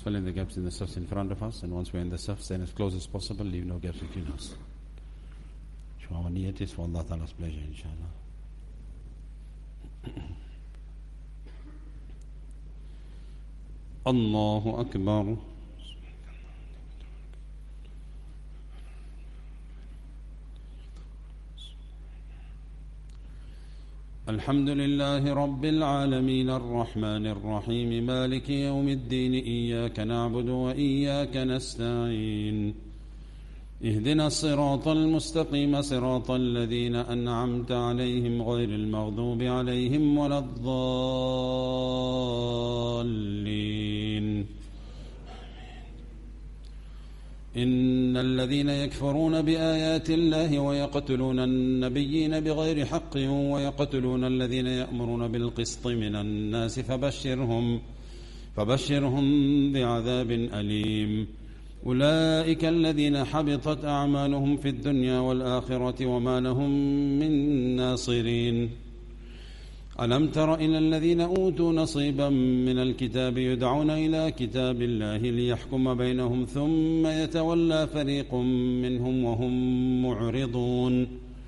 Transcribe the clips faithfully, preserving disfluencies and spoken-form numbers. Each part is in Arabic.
just fill in the gaps in the safs in front of us, and once we're in the safs, then as close as possible, leave no gaps between us. So our niyat is for Allah Ta'ala's pleasure, inshallah. Allahu Akbar. الحمد لله رب العالمين الرحمن الرحيم مالك يوم الدين إياك نعبد وإياك نستعين اهدنا الصراط المستقيم صراط الذين أنعمت عليهم غير المغضوب عليهم ولا الضالين إن الذين يكفرون بآيات الله ويقتلون النبيين بغير حق ويقتلون الذين يأمرون بالقسط من الناس فبشرهم فبشرهم بعذاب أليم أولئك الذين حبطت أعمالهم في الدنيا والآخرة وما لهم من ناصرين ألم تر إلى الذين أوتوا نصيبا من الكتاب يدعون إلى كتاب الله ليحكم بينهم ثم يتولى فريق منهم وهم معرضون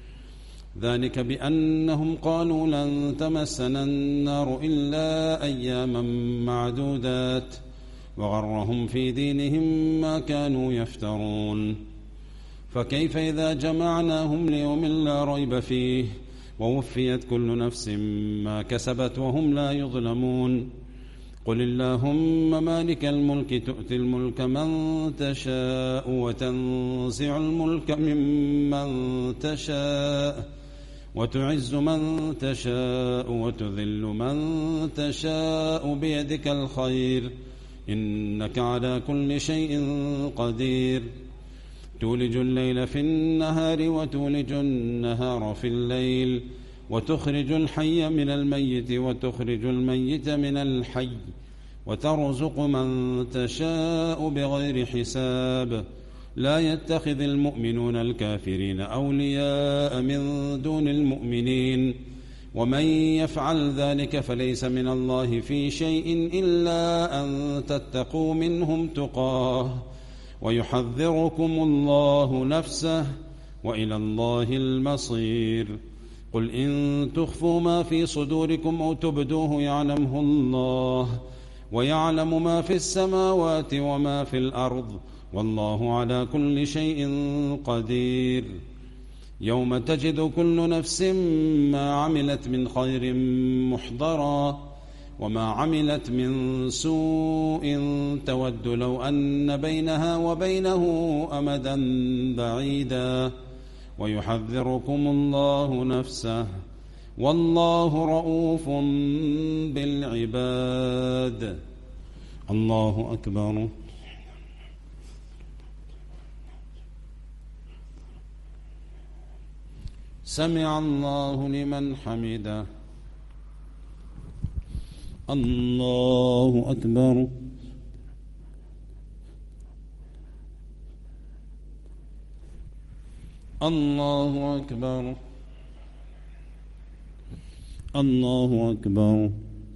ذلك بأنهم قالوا لن تمسنا النار إلا أياما معدودات وغرهم في دينهم ما كانوا يفترون فكيف إذا جمعناهم ليوم لا ريب فيه ووفيت كل نفس ما كسبت وهم لا يظلمون قل اللهم مالك الملك تؤتي الملك من تشاء وتنزع الملك ممن تشاء وتعز من تشاء وتذل من تشاء بيدك الخير إنك على كل شيء قدير تولج الليل في النهار وتولج النهار في الليل وتخرج الحي من الميت وتخرج الميت من الحي وترزق من تشاء بغير حساب لا يتخذ المؤمنون الكافرين أولياء من دون المؤمنين ومن يفعل ذلك فليس من الله في شيء إلا أن تتقوا منهم تقاه ويحذركم الله نفسه وإلى الله المصير قل إن تخفوا ما في صدوركم أو تبدوه يعلمه الله ويعلم ما في السماوات وما في الأرض والله على كل شيء قدير يوم تجد كل نفس ما عملت من خير محضرا وما عملت من سوء تود لو أن بينها وبينه أمدا بعيدا ويحذركم الله نفسه والله رؤوف بالعباد الله أكبر سمع الله لمن حمده الله أكبر الله أكبر الله أكبر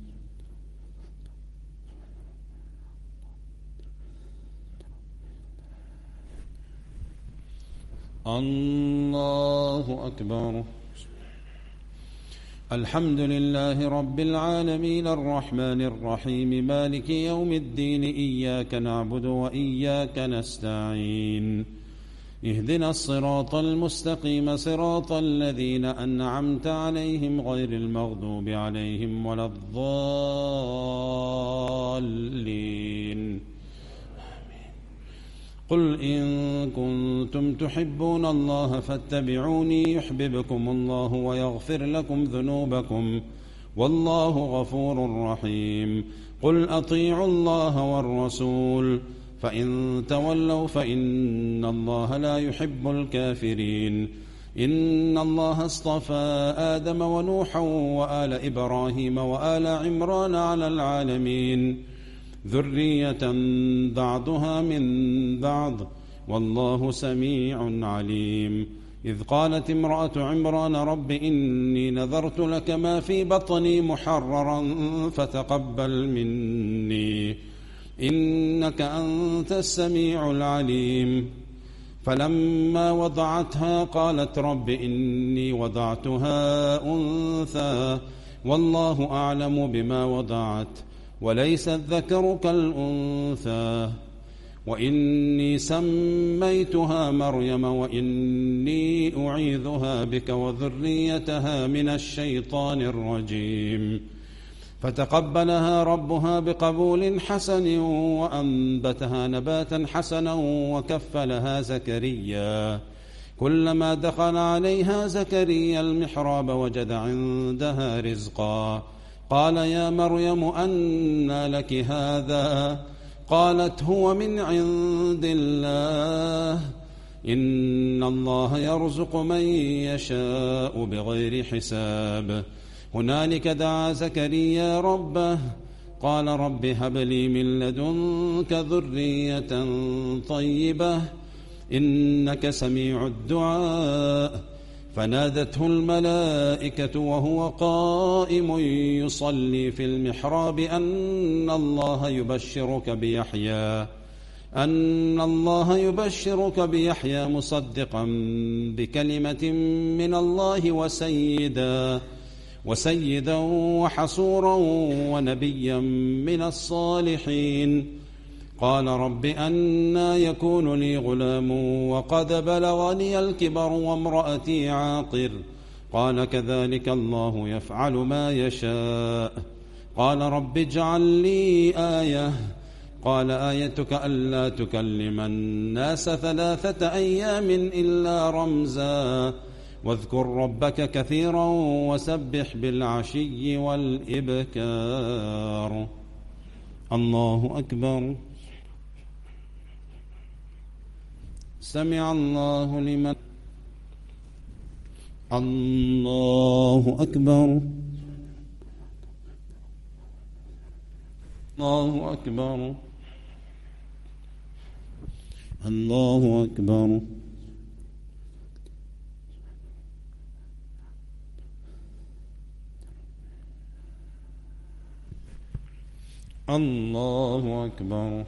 الله أكبر الحمد لله رب العالمين الرحمن الرحيم مالك يوم الدين إياك نعبد وإياك نستعين اهدنا الصراط المستقيم صراط الذين أنعمت عليهم غير المغضوب عليهم ولا الضالين قل إن كنتم تحبون الله فاتبعوني يحببكم الله ويغفر لكم ذنوبكم والله غفور رحيم قل أطيعوا الله والرسول فإن تولوا فإن الله لا يحب الكافرين إن الله اصطفى آدم ونوحا وآل إبراهيم وآل عمران على العالمين ذرية بعضها من بعض والله سميع عليم إذ قالت امرأة عمران رب إني نذرت لك ما في بطني محررا فتقبل مني إنك أنت السميع العليم. فلما وضعتها قالت رب إني وضعتها أنثى والله أعلم بما وضعت وليس الذكر كالأنثى وإني سميتها مريم وإني أعيذها بك وذريتها من الشيطان الرجيم. فتقبلها ربها بقبول حسن وأنبتها نباتا حسنا وكفلها زكريا. كلما دخل عليها زكريا المحراب وجد عندها رزقا قال يا مريم أنى لك هذا؟ قالت هو من عند الله إن الله يرزق من يشاء بغير حساب. هنالك دعا زكريا ربه قال رب هب لي من لدنك ذرية طيبة إنك سميع الدعاء. فنادته الملائكة وهو قائم يصلي في المحراب أن الله يبشرك بيحيى أن الله يبشرك بيحيى مصدقا بكلمة من الله وسيدا وسيدا وحصورا ونبيا من الصالحين. قال رب أنى يكون لي غلام وقد بلغني الكبر وامرأتي عاقر؟ قال كذلك الله يفعل ما يشاء. قال رب اجعل لي آية. قال آيتك ألا تكلم الناس ثلاثة أيام إلا رمزا واذكر ربك كثيرا وسبح بالعشي والإبكار. الله أكبر. سمع الله لمن الله أكبر. الله أكبر. الله أكبر. الله أكبر.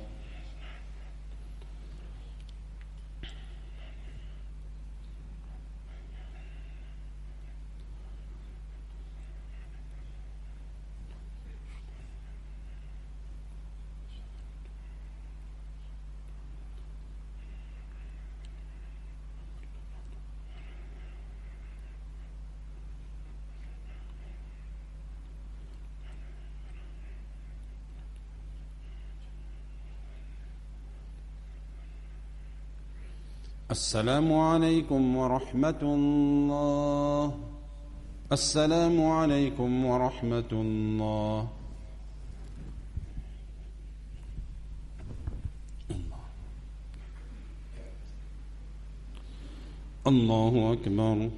السلام عليكم ورحمة الله. السلام عليكم ورحمة الله. الله أكبر.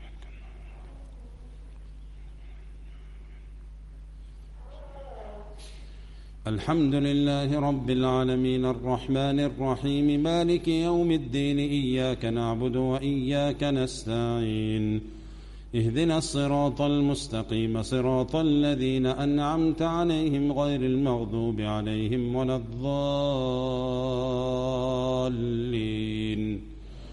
الحمد لله رب العالمين الرحمن الرحيم مالك يوم الدين إياك نعبد وإياك نستعين اهدنا الصراط المستقيم صراط الذين أنعمت عليهم غير المغضوب عليهم ولا الضالين.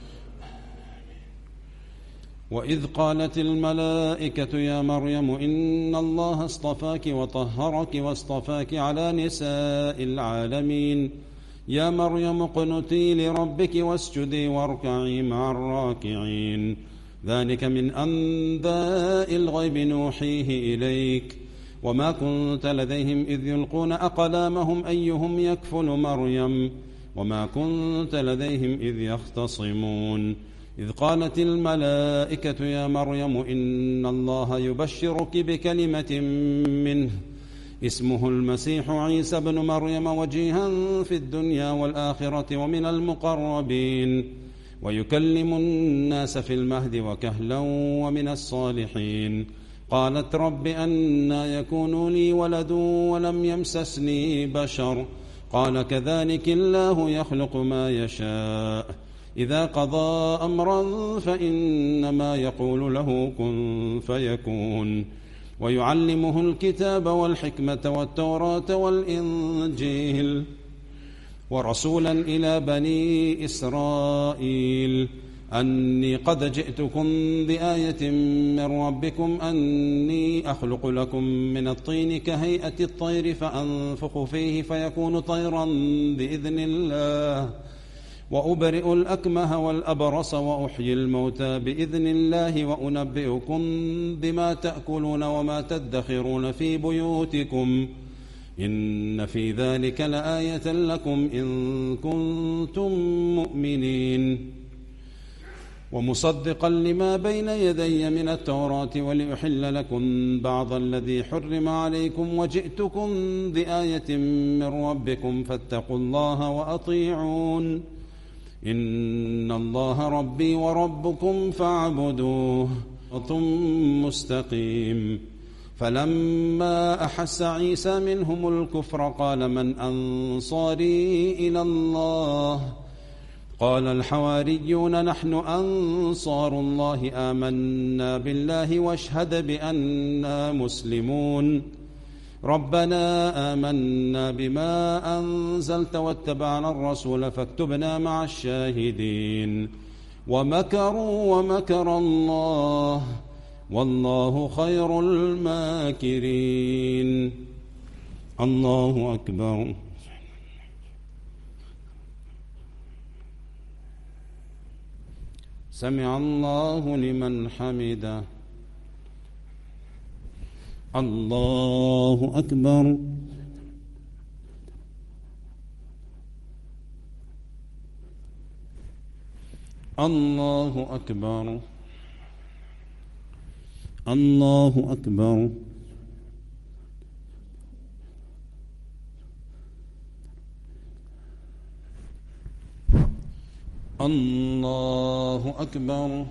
وإذ قالت الملائكة يا مريم إن الله اصطفاك وطهرك واصطفاك على نساء العالمين يا مريم اقنتي لربك واسجدي واركعي مع الراكعين. ذلك من أنباء الغيب نوحيه إليك وما كنت لديهم إذ يلقون أقلامهم أيهم يكفل مريم وما كنت لديهم إذ يختصمون. إذ قالت الملائكة يا مريم إن الله يبشرك بكلمة منه اسمه المسيح عيسى بن مريم وجيها في الدنيا والآخرة ومن المقربين ويكلم الناس في المهد وكهلا ومن الصالحين. قالت رب أنى يكون لي ولد ولم يمسسني بشر قال كذلك الله يخلق ما يشاء إذا قضى أمرا فإنما يقول له كن فيكون. ويعلمه الكتاب والحكمة والتوراة والإنجيل ورسولا إلى بني إسرائيل أني قد جئتكم بآية من ربكم أني أخلق لكم من الطين كهيئة الطير فأنفخ فيه فيكون طيرا بإذن الله وأبرئ الأكمه والأبرص وأحيي الموتى بإذن الله وأنبئكم بما تأكلون وما تدخرون في بيوتكم إن في ذلك لآية لكم إن كنتم مؤمنين ومصدقا لما بين يدي من التوراة ولأحل لكم بعض الذي حرم عليكم وجئتكم بآية من ربكم فاتقوا الله وأطيعون إن الله ربي وربكم فاعبدوه ثم مستقيم فلما أحس عيسى منهم الكفر قال من أنصاري إلى الله قال الحواريون نحن أنصار الله آمنا بالله واشهد بأننا مسلمون ربنا آمنا بما أنزلت واتبعنا الرسول فاكتبنا مع الشاهدين ومكروا ومكر الله والله خير الماكرين. الله أكبر. سمع الله لمن حمده. الله أكبر. الله أكبر. الله أكبر. الله أكبر.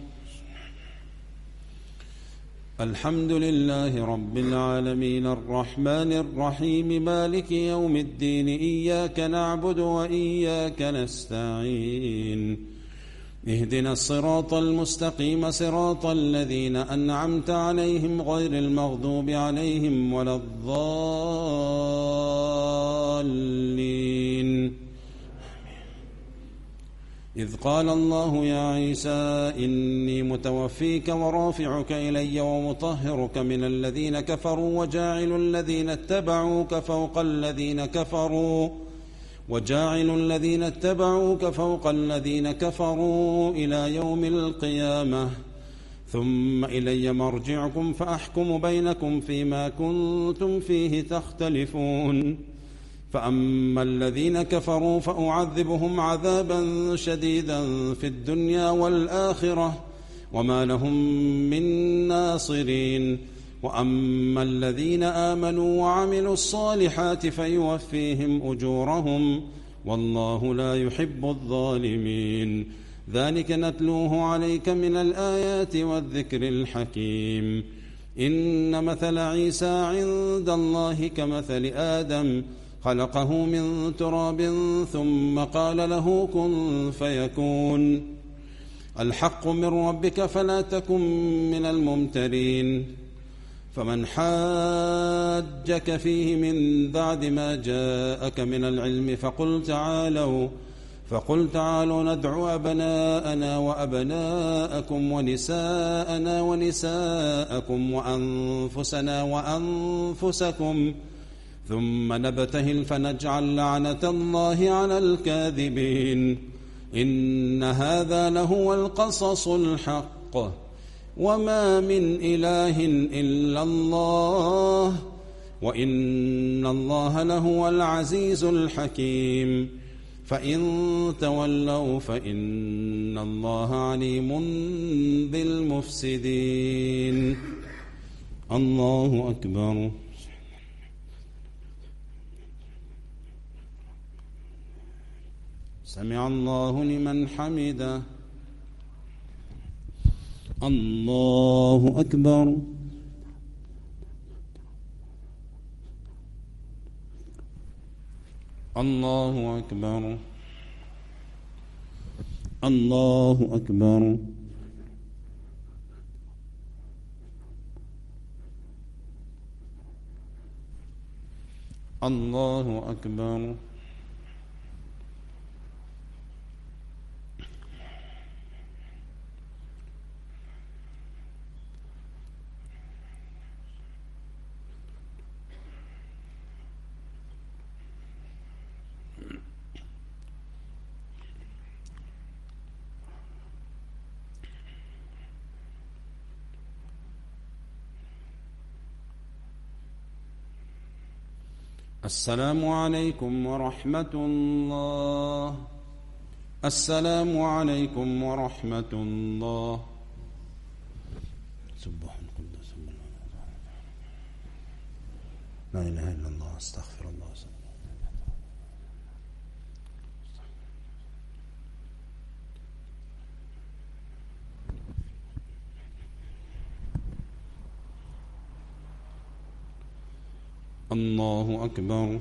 الحمد لله رب العالمين الرحمن الرحيم مالك يوم الدين إياك نعبد وإياك نستعين اهدنا الصراط المستقيم صراط الذين أنعمت عليهم غير المغضوب عليهم ولا الضالين. إذ قال الله يا عيسى إني متوفيك ورافعك إلي ومطهرك من الذين كفروا وجاعل الذين اتبعوك فوق الذين كفروا وجاعل الذين اتبعوك فوق الذين كفروا إلى يوم القيامة ثم إلي مرجعكم فأحكم بينكم فيما كنتم فيه تختلفون فأما الذين كفروا فأعذبهم عذابا شديدا في الدنيا والآخرة وما لهم من ناصرين وأما الذين آمنوا وعملوا الصالحات فيوفيهم أجورهم والله لا يحب الظالمين. ذلك نتلوه عليك من الآيات والذكر الحكيم. إن مثل عيسى عند الله كمثل آدم خلقه من تراب ثم قال له كن فيكون الحق من ربك فلا تكن من الممترين. فمن حاجك فيه من بعد ما جاءك من العلم فقل تعالوا فقل تعالوا ندعو أبناءنا وأبناءكم ونساءنا ونساءكم وأنفسنا وأنفسكم ثم نبتهل فنجعل لعنة الله على الكاذبين. إن هذا لهو القصص الحق وما من إله إلا الله وإن الله لهو العزيز الحكيم. فإن تولوا فإن الله عليم بالمفسدين. الله أكبر. سمع الله لمن حمده. الله أكبر. الله أكبر. الله أكبر. الله أكبر. السلام عليكم ورحمة الله. السلام عليكم ورحمة الله. سبح القدس لا إله إلا الله. استغفر الله. الله أكبر.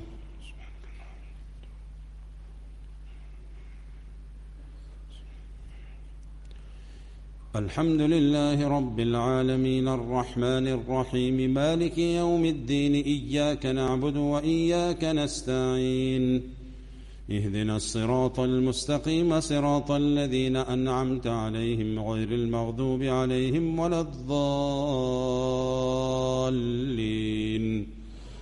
الحمد لله رب العالمين الرحمن الرحيم مالك يوم الدين إياك نعبد وإياك نستعين اهدنا الصراط المستقيم صراط الذين أنعمت عليهم غير المغضوب عليهم ولا الضالين.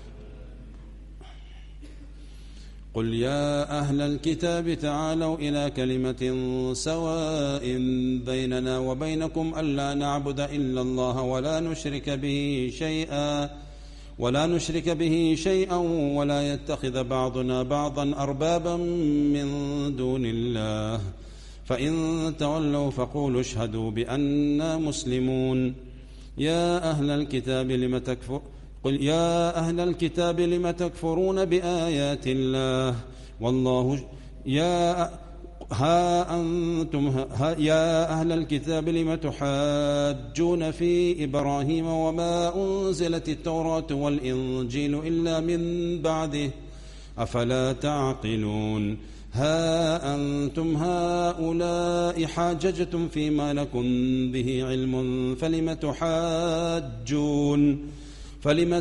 قل يا أهل الكتاب تعالوا إلى كلمة سواء بيننا وبينكم ألا نعبد إلا الله ولا نشرك به شيئا ولا نشرك به شيئا ولا يتخذ بعضنا بعضا أربابا من دون الله فإن تولوا فقولوا اشهدوا بأننا مسلمون. يا أهل الكتاب لم تكفر قل يا أهل الكتاب لم تكفرون بآيات الله والله يا ها أنتم ها يا أهل الكتاب لم تحاجون في إبراهيم وما أنزلت التوراة والإنجيل إلا من بعده أفلا تعقلون. ها أنتم هؤلاء حاججتم فيما لكم به علم فلم تحاجون فلم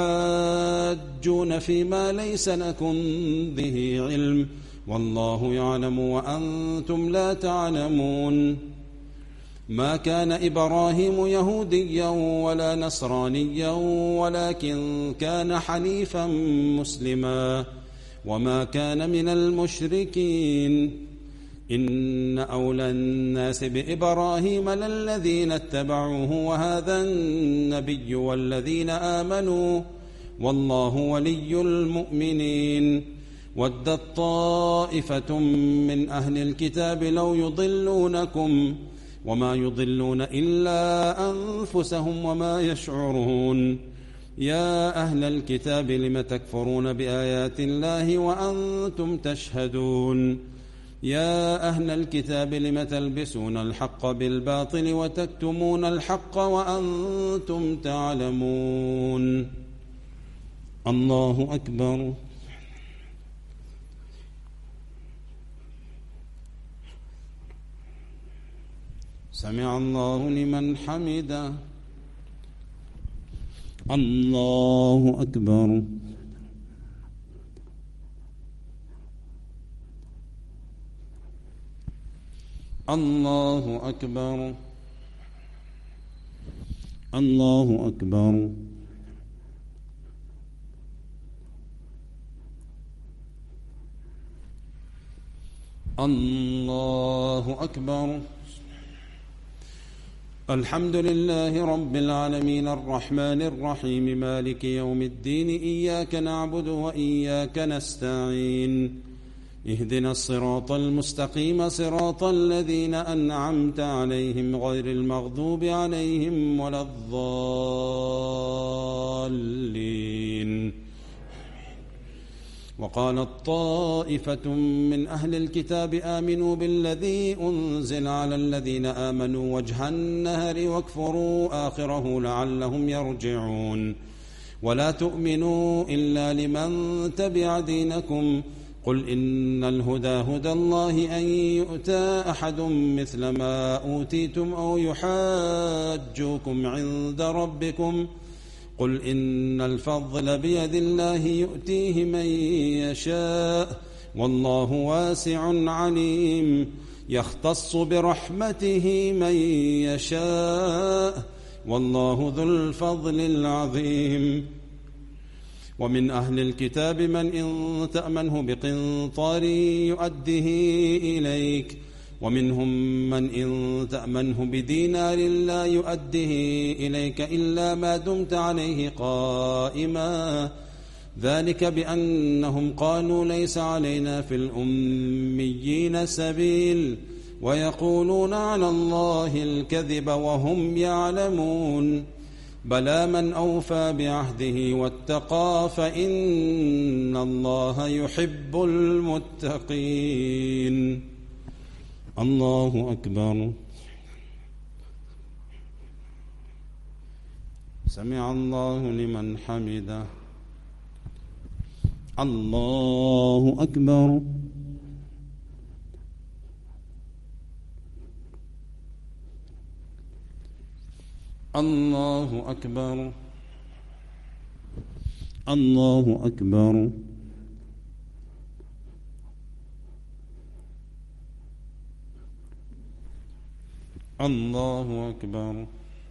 تحاجون فيما ليس لكم به علم والله يعلم وأنتم لا تعلمون. ما كان إبراهيم يهوديا ولا نصرانيا ولكن كان حنيفا مسلما وما كان من المشركين. إن أولى الناس بإبراهيم للذين اتبعوه وهذا النبي والذين آمنوا والله ولي المؤمنين. ودت طائفة من أهل الكتاب لو يضلونكم وما يضلون إلا أنفسهم وما يشعرون. يا أهل الكتاب لم تكفرون بآيات الله وأنتم تشهدون. يا أهل الكتاب لم تلبسون الحق بالباطل وتكتمون الحق وأنتم تعلمون. الله أكبر. سمع الله لمن حمده. الله أكبر. الله أكبر. الله أكبر. الله أكبر. الحمد لله رب العالمين الرحمن الرحيم مالك يوم الدين إياك نعبد وإياك نستعين اهدنا الصراط المستقيم صراط الذين أنعمت عليهم غير المغضوب عليهم ولا الضالين. وقالت طائفة من أهل الكتاب آمنوا بالذي أنزل على الذين آمنوا وجه النهار واكفروا آخره لعلهم يرجعون. ولا تؤمنوا إلا لمن تبع دينكم قل إن الهدى هدى الله أن يؤتى أحد مثل ما أوتيتم أو يحاجوكم عند ربكم قل إن الفضل بيد الله يؤتيه من يشاء والله واسع عليم يختص برحمته من يشاء والله ذو الفضل العظيم. ومن أهل الكتاب من إن تأمنه بقنطار يؤده إليك ومنهم من إن تأمنه بدينار لا يؤده إليك إلا ما دمت عليه قائما ذلك بأنهم قالوا ليس علينا في الأميين سبيل ويقولون على الله الكذب وهم يعلمون بلى من أوفى بعهده واتقى فإن الله يحب المتقين. الله أكبر. سمع الله لمن حمده. الله أكبر. الله أكبر. الله أكبر. الله أكبر.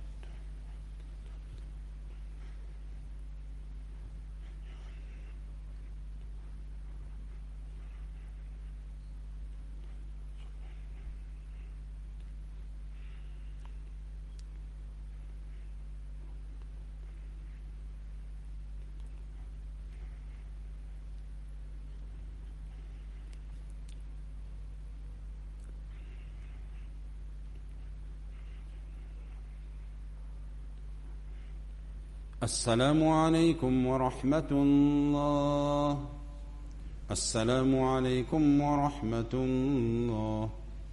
السلام عليكم ورحمة الله. السلام عليكم ورحمة الله.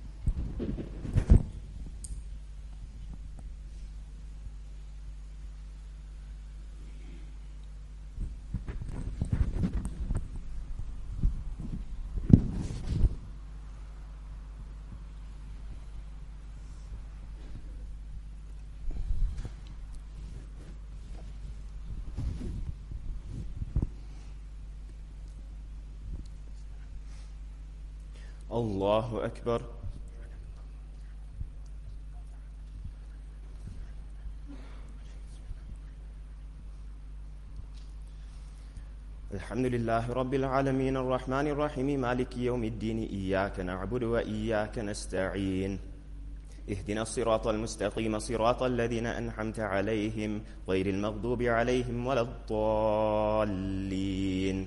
الله أكبر. الحمد لله رب العالمين الرحمن الرحيم مالك يوم الدين إياك نعبد وإياك نستعين اهدنا الصراط المستقيم صراط الذين أنعمت عليهم غير المغضوب عليهم ولا الضالين.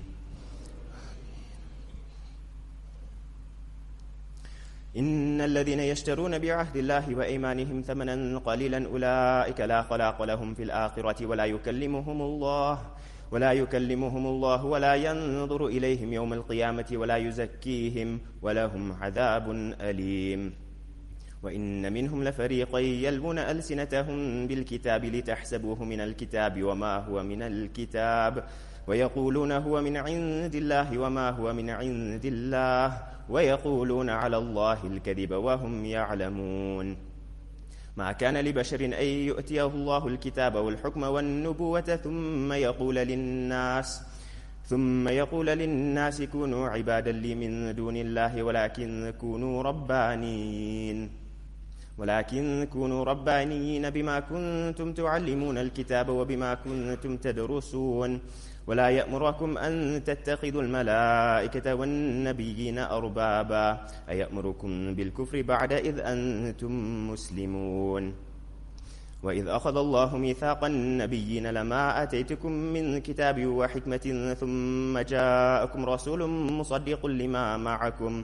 إن الذين يشترون بعهد الله وأيمانهم ثمنا قليلا أولئك لا خلاق لهم في الآخرة ولا يكلمهم الله ولا يكلمهم الله ولا ينظر إليهم يوم القيامة ولا يزكيهم ولهم عذاب أليم. وإن منهم لفريقا يلوون ألسنتهم بالكتاب لتحسبوه من الكتاب وما هو من الكتاب ويقولون هو من عند الله وما هو من عند الله ويقولون على الله الكذب وهم يعلمون. ما كان لبشر أن يؤتيه الله الكتاب والحكم والنبوة ثم يقول للناس ثم يقول للناس كونوا عبادا لي من دون الله ولكن كونوا ربانيين ولكن كونوا ربانيين بما كنتم تعلمون الكتاب وبما كنتم تدرسون ولا يأمركم أن تتخذوا الملائكة والنبيين أربابا أيأمركم بالكفر بعد إذ أنتم مسلمون. وإذ أخذ الله ميثاق النبيين لما آتيتكم من كتاب وحكمة ثم جاءكم رسول مصدق لما معكم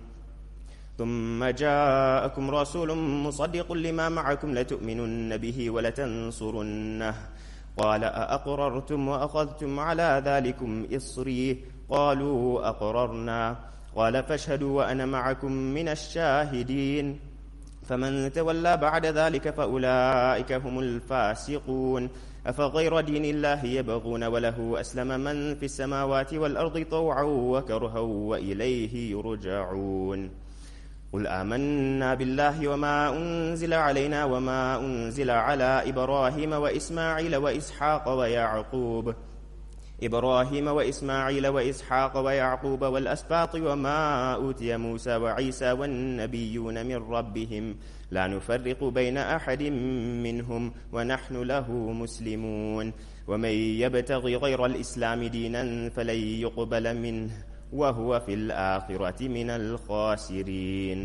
ثم جاءكم رسول مصدق لما معكم لتؤمنن به ولتنصرنه قال أأقررتم وأخذتم على ذلكم إصري قالوا أقررنا قال فاشهدوا وأنا معكم من الشاهدين. فمن تولى بعد ذلك فأولئك هم الفاسقون. أفغير دين الله يبغون وله أسلم من في السماوات والأرض طوعا وكرها وإليه يرجعون. قل آمنا بالله وما أنزل علينا وما أنزل على إبراهيم وإسماعيل وإسحاق ويعقوب إبراهيم وإسماعيل وإسحاق ويعقوب والأسباط وما أوتي موسى وعيسى والنبيون من ربهم لا نفرق بين أحد منهم ونحن له مسلمون. ومن يبتغي غير الإسلام دينا فلن يقبل منه وهو في الآخرة من الخاسرين.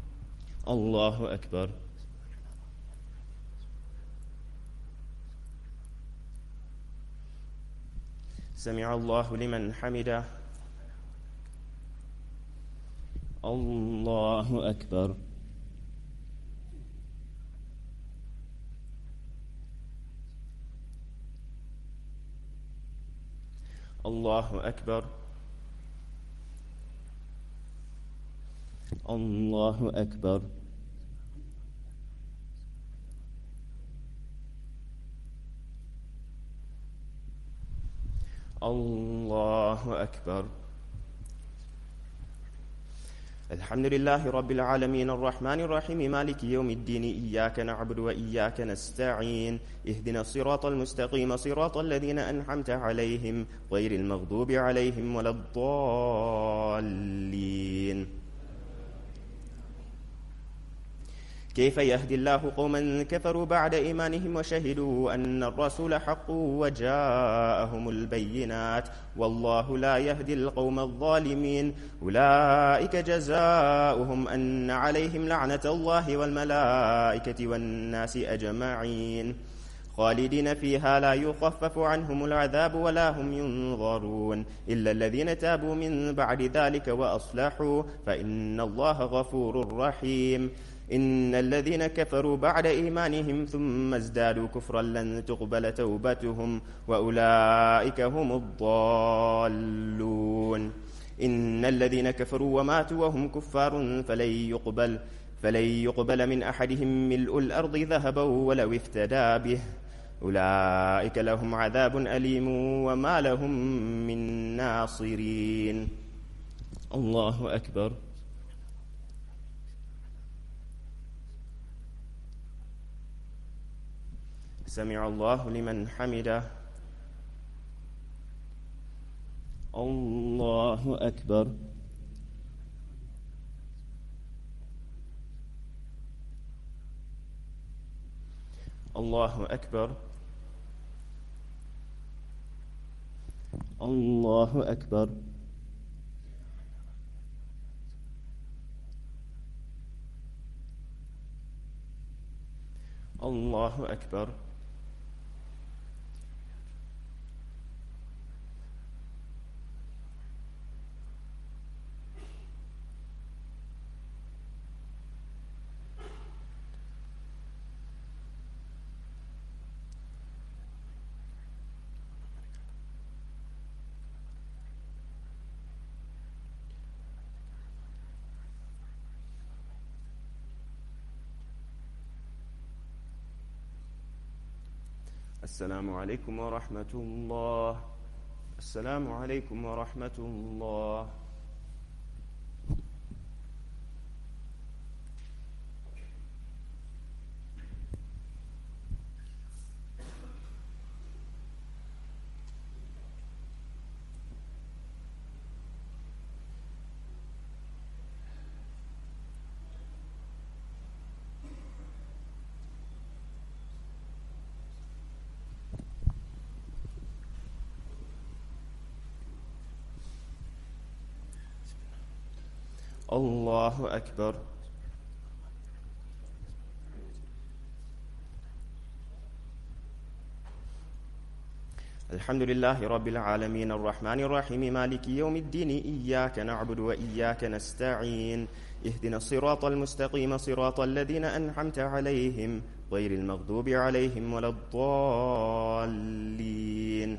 الله أكبر. سمع الله لمن حمده. الله أكبر. الله أكبر. الله أكبر. الله أكبر. الحمد لله رب العالمين الرحمن الرحيم مالك يوم الدين إياك نعبد وإياك نستعين اهدنا الصراط المستقيم صراط الذين أنعمت عليهم غير المغضوب عليهم ولا الضالين. كيف يهدي الله قوما كفروا بعد إيمانهم وشهدوا أن الرسول حق وجاءهم البينات والله لا يهدي القوم الظالمين. أولئك جزاؤهم أن عليهم لعنة الله والملائكة والناس أجمعين خالدين فيها لا يخفف عنهم العذاب ولا هم ينظرون إلا الذين تابوا من بعد ذلك وأصلحوا فإن الله غفور رحيم. إن الذين كفروا بعد إيمانهم ثم ازدادوا كفرا لن تقبل توبتهم وأولئك هم الضالون. إن الذين كفروا وماتوا وهم كفار فلن يقبل فلن يقبل من أحدهم ملء الأرض ذهبا ولو افتدى به أولئك لهم عذاب أليم وما لهم من ناصرين. الله أكبر. سمع الله لمن حمده. الله أكبر. الله أكبر. الله أكبر. الله أكبر. السلام عليكم ورحمة الله. السلام عليكم ورحمة الله. الله أكبر. الحمد لله رب العالمين الرحمن الرحيم مالك يوم الدين إياك نعبد وإياك نستعين اهدنا الصراط المستقيم صراط الذين أنعمت عليهم غير المغضوب عليهم ولا الضالين.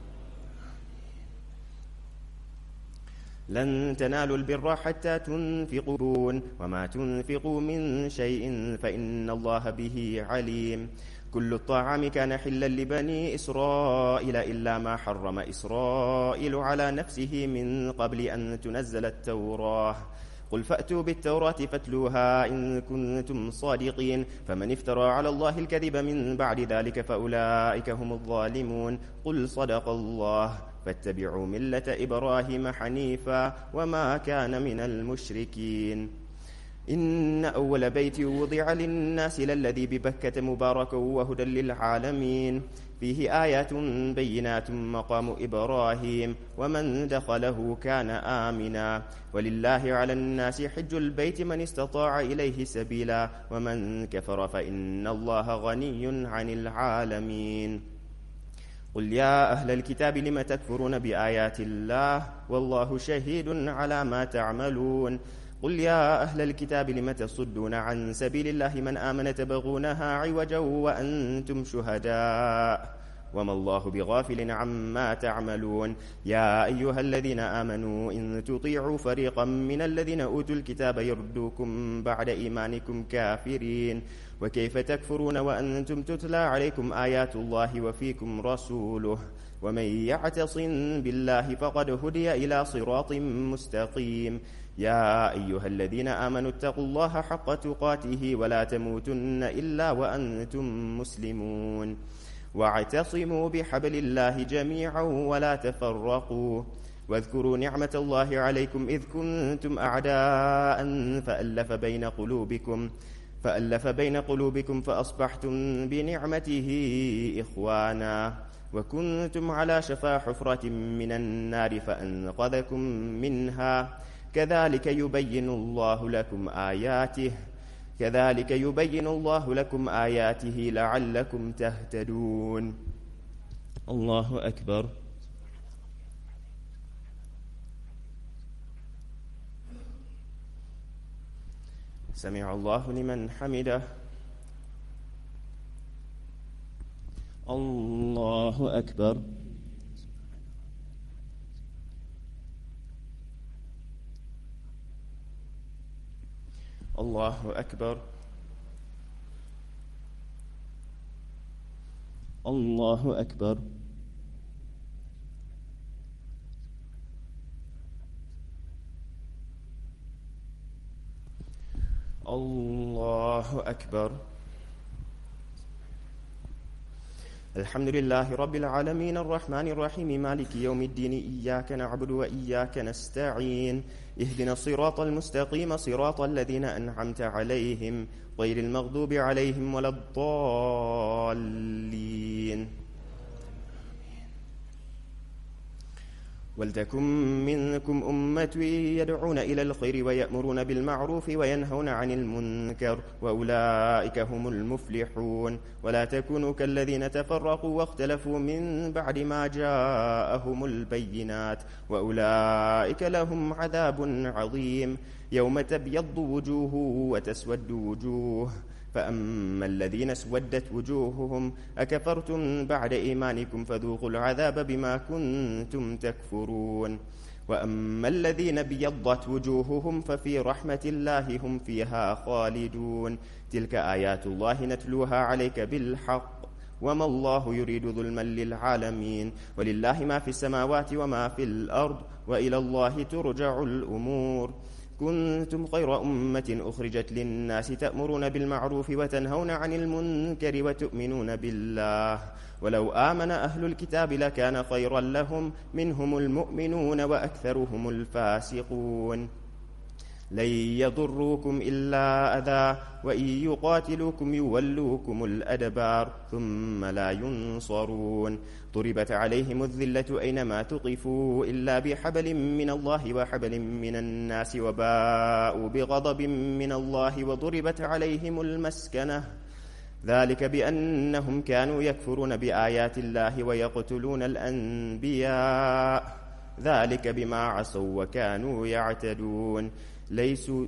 لن تنالوا البر حتى تنفقون وما تنفقوا من شيء فإن الله به عليم. كل الطعام كان حلا لبني إسرائيل إلا ما حرم إسرائيل على نفسه من قبل أن تنزل التوراة قل فأتوا بالتوراة فاتلوها إن كنتم صادقين فمن افترى على الله الكذب من بعد ذلك فأولئك هم الظالمون. قل صدق الله فاتبعوا ملة إبراهيم حنيفا وما كان من المشركين. إن أول بيت وضع للناس للذي ببكة مباركا وهدى للعالمين فيه آيات بينات مقام إبراهيم ومن دخله كان آمنا ولله على الناس حج البيت من استطاع إليه سبيلا ومن كفر فإن الله غني عن العالمين. قل يا أهل الكتاب لم تكفرون بآيات الله والله شهيد على ما تعملون قل يا أهل الكتاب لم تصدون عن سبيل الله من آمن تبغونها عوجا وأنتم شهداء وما الله بغافل عما تعملون يا أيها الذين آمنوا إن تطيعوا فريقا من الذين أوتوا الكتاب يردوكم بعد إيمانكم كافرين وكيف تكفرون وأنتم تتلى عليكم آيات الله وفيكم رسوله ومن يعتصم بالله فقد هدي إلى صراط مستقيم يا أيها الذين آمنوا اتقوا الله حق تقاته ولا تموتن إلا وأنتم مسلمون واعتصموا بحبل الله جميعا ولا تفرقوا واذكروا نعمة الله عليكم إذ كنتم أعداء فألف بين قلوبكم فألف بين قلوبكم فأصبحتم بنعمته إخوانا وكنتم على شفا حفرة من النار فأنقذكم منها كذلك يبين الله لكم آياته كذلك يبين الله لكم آياته لعلكم تهتدون الله أكبر سمع الله لمن حمده الله أكبر الله أكبر الله أكبر الله أكبر الحمد لله رب العالمين الرحمن الرحيم مالك يوم الدين إياك نعبد وإياك نستعين اهدنا الصراط المستقيم صراط الذين أنعمت عليهم غير المغضوب عليهم ولا الضالين ولتكن منكم أمة يدعون إلى الخير ويأمرون بالمعروف وينهون عن المنكر وأولئك هم المفلحون ولا تكونوا كالذين تفرقوا واختلفوا من بعد ما جاءهم البينات وأولئك لهم عذاب عظيم يوم تبيض وجوه وتسود وجوه فأما الذين اسودت وجوههم أكفرتم بعد إيمانكم فذوقوا العذاب بما كنتم تكفرون وأما الذين ابيضت وجوههم ففي رحمة الله هم فيها خالدون تلك آيات الله نتلوها عليك بالحق وما الله يريد ظلما للعالمين ولله ما في السماوات وما في الأرض وإلى الله ترجع الأمور كنتم خير أمة أخرجت للناس تأمرون بالمعروف وتنهون عن المنكر وتؤمنون بالله ولو آمن أهل الكتاب لكان خيرا لهم منهم المؤمنون وأكثرهم الفاسقون لن يضروكم إلا أذى وإن يقاتلوكم يولوكم الأدبار ثم لا ينصرون ضربت عليهم الذلة أينما تقفوا إلا بحبل من الله وحبل من الناس وباءوا بغضب من الله وضربت عليهم المسكنة ذلك بأنهم كانوا يكفرون بآيات الله ويقتلون الأنبياء ذلك بما عصوا وكانوا يعتدون ليسوا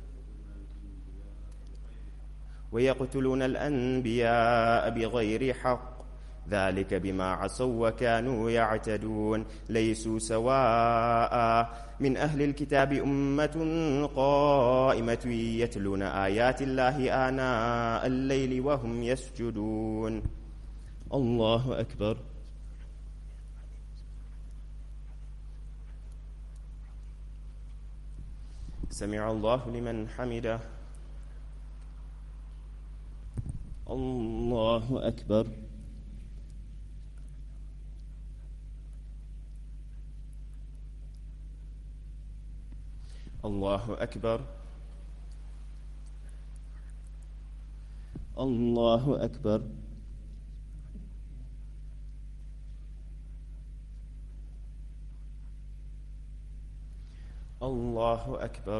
ويقتلون الأنبياء بغير حق ذلك بما عصوا وكانوا يعتدون ليسوا سواء من أهل الكتاب أمة قائمة يتلون آيات الله آناء الليل وهم يسجدون الله أكبر سمع الله لمن حمده الله أكبر الله أكبر الله أكبر الله أكبر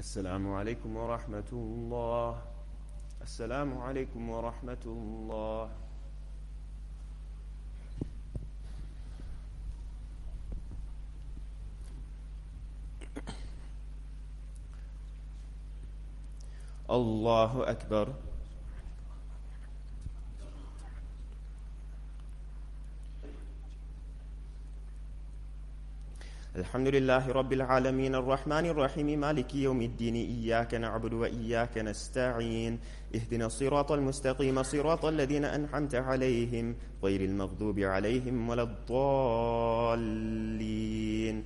السلام عليكم ورحمة الله. السلام عليكم ورحمة الله. الله أكبر. الحمد لله رب العالمين الرحمن الرحيم مالك يوم الدين إياك نعبد وإياك نستعين اهدنا الصراط المستقيم صراط الذين أنعمت عليهم غير المغضوب عليهم ولا الضالين.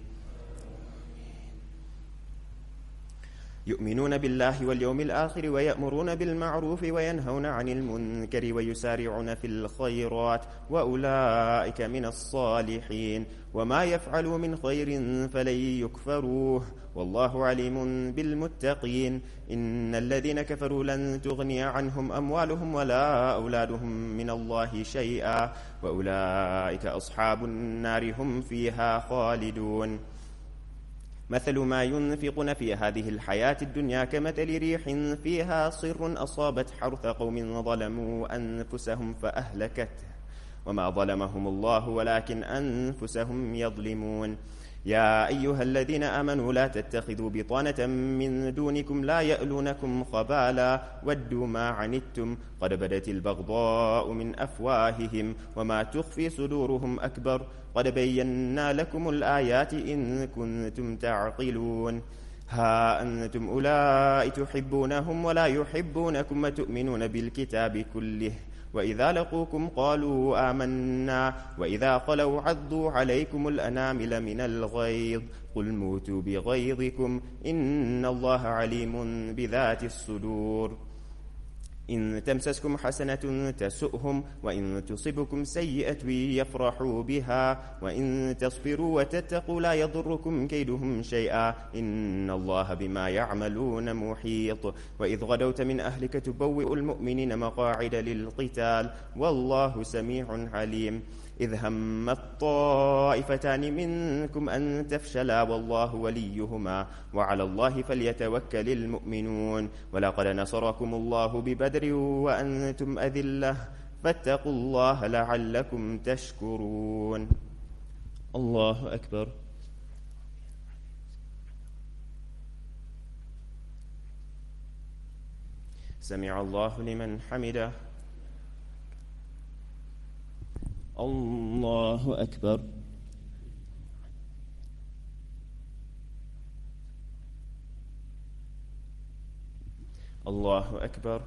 يؤمنون بالله واليوم الآخر ويأمرون بالمعروف وينهون عن المنكر ويسارعون في الخيرات وأولئك من الصالحين وما يفعلوا من خير فلن يكفروه والله عليم بالمتقين. إن الذين كفروا لن تغني عنهم أموالهم ولا أولادهم من الله شيئا وأولئك أصحاب النار هم فيها خالدون. مثل ما ينفقون في هذه الحياة الدنيا كمثل ريح فيها صر أصابت حرث قوم ظلموا أنفسهم فأهلكته وما ظلمهم الله ولكن أنفسهم يظلمون. يا أيها الذين آمنوا لا تتخذوا بطانة من دونكم لا يألونكم خبالا ودوا ما عنتم قد بدت البغضاء من أفواههم وما تخفي صدورهم أكبر قد بينا لكم الآيات إن كنتم تعقلون. ها أنتم أولئك تحبونهم ولا يحبونكم وتؤمنون بالكتاب كله وإذا لقوكم قالوا آمنا وإذا خلوا عضوا عليكم الأنامل من الغيظ قل موتوا بغيظكم إن الله عليم بذات الصدور. إن تمسسكم حسنة تسؤهم وإن تصبكم سيئة يفرحوا بها وإن تصبروا وتتقوا لا يضركم كيدهم شيئا إن الله بما يعملون محيط. وإذ غدوت من أهلك تبوئ المؤمنين مقاعد للقتال والله سميع عليم. إذ همت طائفتان منكم أن تفشلا والله وليهما وعلى الله فليتوكل المؤمنون. ولقد نصركم الله ببدر وأنتم أذلة فاتقوا الله لعلكم تشكرون. الله أكبر. سمع الله لمن حمده. الله أكبر. الله أكبر.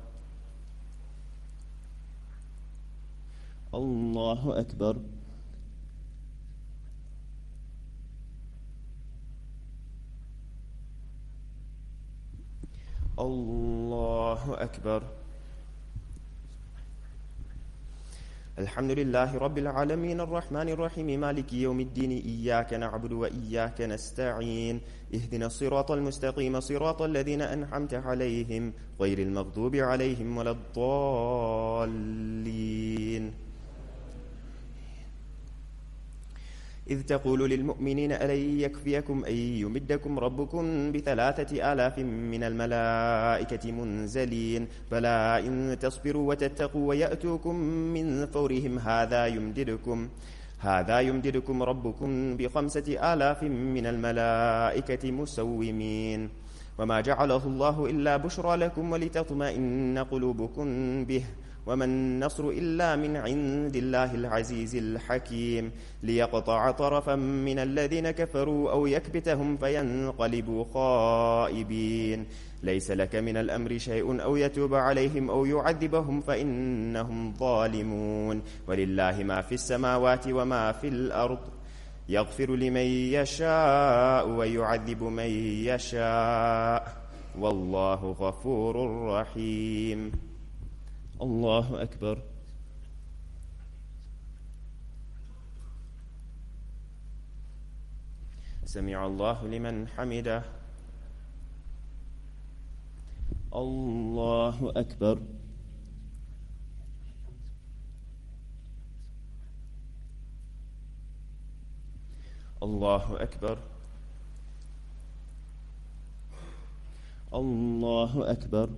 الله أكبر. الله أكبر. الحمد لله رب العالمين الرحمن الرحيم مالك يوم الدين إياك نعبد وإياك نستعين اهدنا الصراط المستقيم صراط الذين أنعمت عليهم غير المغضوب عليهم ولا الضالين. إذ تقول للمؤمنين ألن يكفيكم أن يمدكم ربكم بثلاثة آلاف من الملائكة منزلين بلى إن تصبروا وتتقوا ويأتوكم من فورهم هذا يمددكم هذا يمددكم ربكم بخمسة آلاف من الملائكة مسومين وما جعله الله إلا بشرى لكم ولتطمئن قلوبكم به وما النصر إلا من عند الله العزيز الحكيم ليقطع طرفا من الذين كفروا أو يكبتهم فينقلبوا خائبين ليس لك من الأمر شيء أو يتوب عليهم أو يعذبهم فإنهم ظالمون ولله ما في السماوات وما في الأرض يغفر لمن يشاء ويعذب من يشاء والله غفور رحيم. الله أكبر. سمع الله لمن حمده. الله أكبر. الله أكبر. الله أكبر.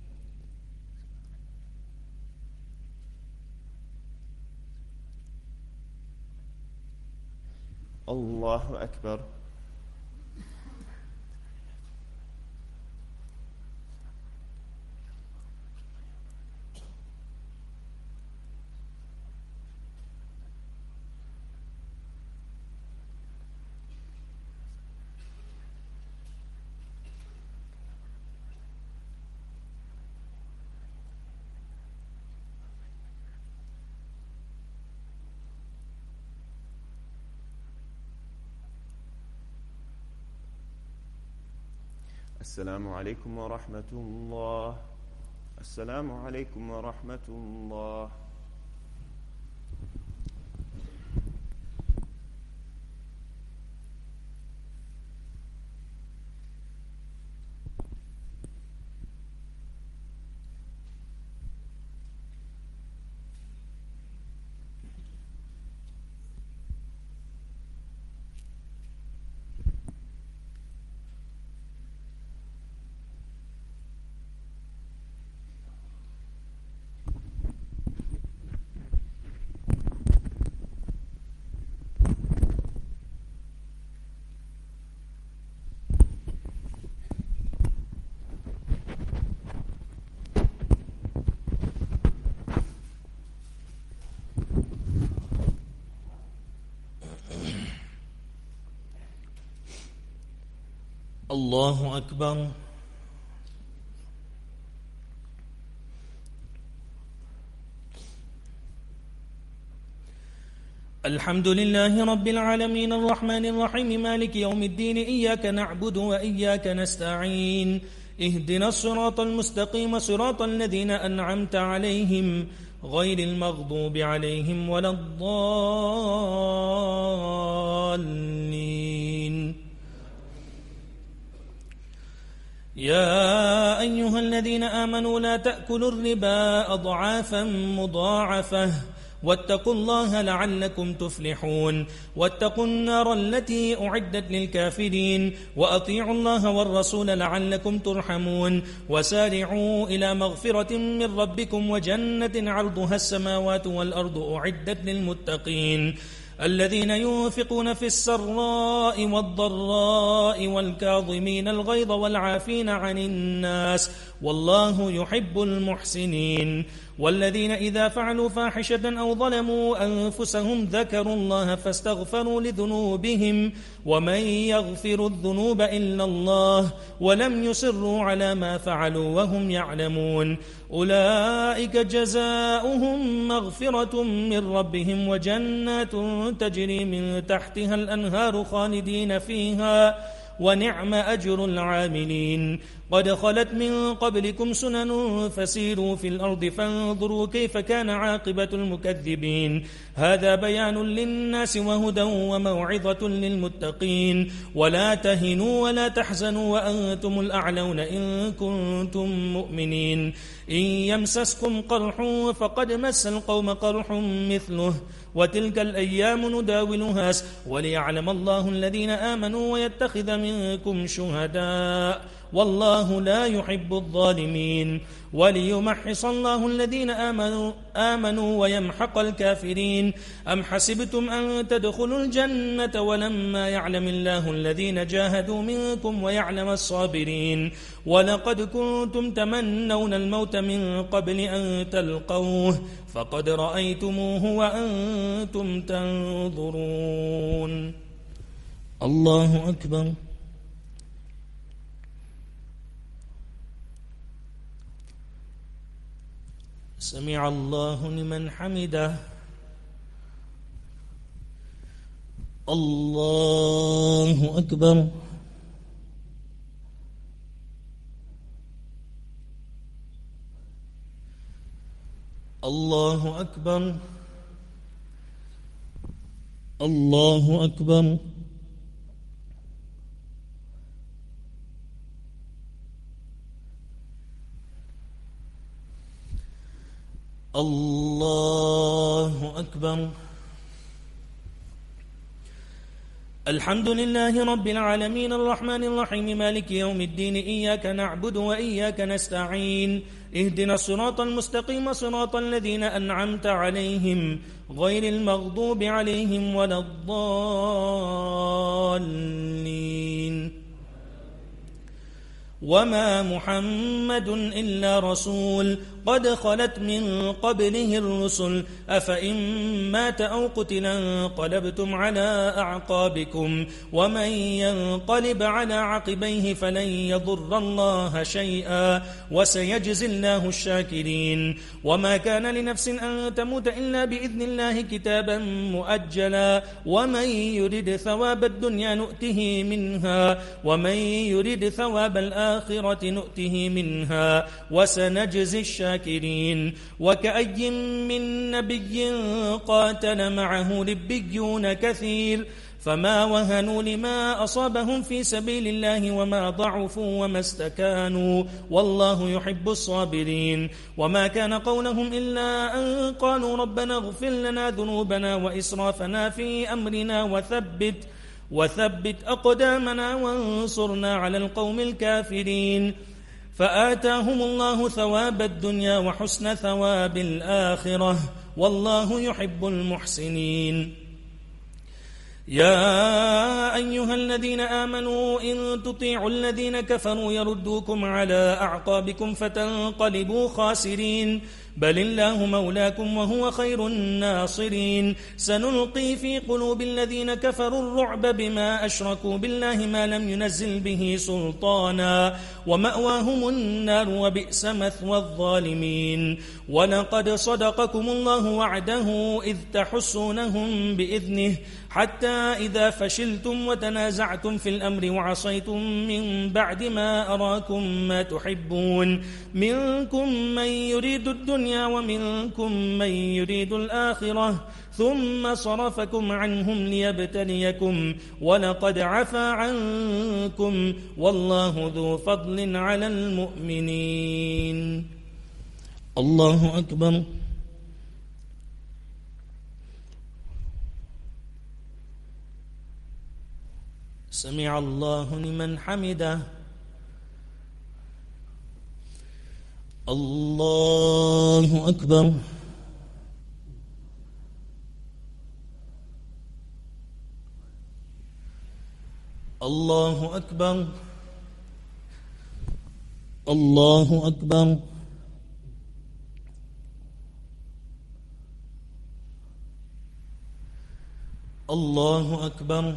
الله أكبر. السلام عليكم ورحمة الله. السلام عليكم ورحمة الله. الله أكبر. الحمد لله رب العالمين الرحمن الرحيم مالك يوم الدين إياك نعبد وإياك نستعين اهدنا الصراط المستقيم صراط الذين أنعمت عليهم غير المغضوب عليهم ولا الضالين. يا أيها الذين آمنوا لا تأكلوا الربا أضعافا مضاعفة واتقوا الله لعلكم تفلحون. واتقوا النار التي أعدت للكافرين وأطيعوا الله والرسول لعلكم ترحمون. وسارعوا إلى مغفرة من ربكم وجنة عرضها السماوات والأرض أعدت للمتقين الذين ينفقون في السراء والضراء والكاظمين الغيظ والعافين عن الناس والله يحب المحسنين. والذين إذا فعلوا فاحشة أو ظلموا أنفسهم ذكروا الله فاستغفروا لذنوبهم ومن يغفر الذنوب إلا الله ولم يصروا على ما فعلوا وهم يعلمون أولئك جزاؤهم مغفرة من ربهم وجنات تجري من تحتها الأنهار خالدين فيها ونعم أجر العاملين. قد خلت من قبلكم سنن فسيروا في الأرض فانظروا كيف كان عاقبة المكذبين. هذا بيان للناس وهدى وموعظة للمتقين. ولا تهنوا ولا تحزنوا وأنتم الأعلون إن كنتم مؤمنين. إن يمسسكم قرح فقد مس القوم قرح مثله وتلك الأيام نداولها وليعلم الله الذين آمنوا ويتخذ منكم شهداء والله لا يحب الظالمين. وليمحص الله الذين آمنوا, آمنوا ويمحق الكافرين. أم حسبتم أن تدخلوا الجنة ولما يعلم الله الذين جاهدوا منكم ويعلم الصابرين. ولقد كنتم تمنون الموت من قبل أن تلقوه فقد رأيتموه وأنتم تنظرون. الله أكبر. سمع الله لمن حمده. الله أكبر. الله أكبر. الله أكبر. الله أكبر. الحمد لله رب العالمين الرحمن الرحيم مالك يوم الدين إياك نعبد وإياك نستعين اهدنا الصراط المستقيم صراط الذين أنعمت عليهم غير المغضوب عليهم ولا الضالين. وما محمد إلا رسول قد خلت من قبله الرسل أفإن مات أو قتل انقلبتم على أعقابكم ومن ينقلب على عقبيه فلن يضر الله شيئا وسيجزي الله الشاكرين. وما كان لنفس أن تموت إلا بإذن الله كتابا مؤجلا ومن يرد ثواب الدنيا نؤته منها ومن يرد ثواب الآخرة نؤته منها وسنجزي الشاكرين. وكأي من نبي قاتل معه ربيون كثير فما وهنوا لما أصابهم في سبيل الله وما ضعفوا وما استكانوا والله يحب الصابرين. وما كان قولهم إلا أن قالوا ربنا اغفر لنا ذنوبنا وإسرافنا في أمرنا وثبت وثبت أقدامنا وانصرنا على القوم الكافرين. فآتاهم الله ثواب الدنيا وحسن ثواب الآخرة والله يحب المحسنين. يا أيها الذين آمنوا إن تطيعوا الذين كفروا يردوكم على أعقابكم فتنقلبوا خاسرين بل الله مولاكم وهو خير الناصرين. سنلقي في قلوب الذين كفروا الرعب بما أشركوا بالله ما لم ينزل به سلطانا ومأواهم النار وبئس مثوى الظالمين. ولقد صدقكم الله وعده إذ تحسونهم بإذنه حتى إذا فشلتم وتنازعتم في الأمر وعصيتم من بعد ما أراكم ما تحبون منكم من يريد الدنيا ومنكم من يريد الآخرة ثم صرفكم عنهم ليبتليكم ولقد عفا عنكم والله ذو فضل على المؤمنين. الله أكبر. سمع الله لمن حمده. الله أكبر. الله أكبر. الله أكبر. الله أكبر.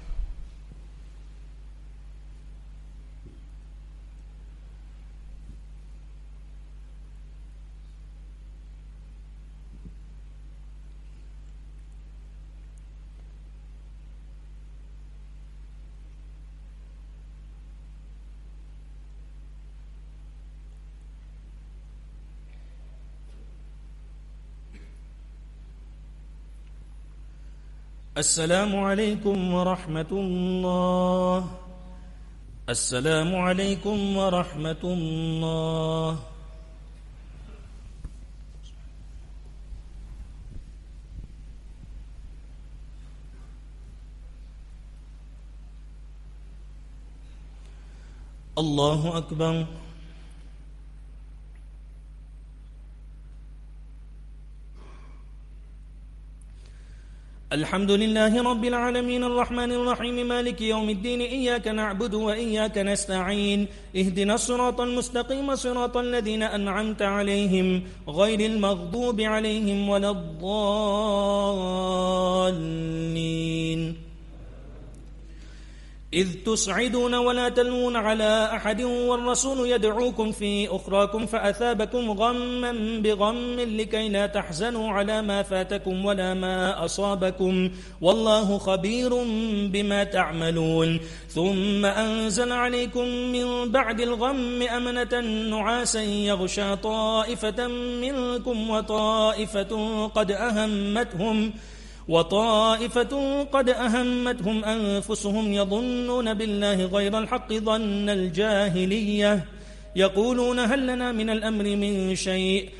السلام عليكم ورحمة الله. السلام عليكم ورحمة الله. الله أكبر. الحمد لله رب العالمين الرحمن الرحيم مالك يوم الدين إياك نعبد وإياك نستعين اهدنا الصراط المستقيم صراط الذين أنعمت عليهم غير المغضوب عليهم ولا الضالين. إذ تصعدون ولا تلوون على أحد والرسول يدعوكم في أخراكم فأثابكم غما بغم لكي لا تحزنوا على ما فاتكم ولا ما أصابكم والله خبير بما تعملون. ثم أنزل عليكم من بعد الغم أمنة نعاسا يغشى طائفة منكم وطائفة قد أهمتهم وطائفة قد أهمتهم أنفسهم يظنون بالله غير الحق ظن الجاهلية يقولون هل لنا من الأمر من شيء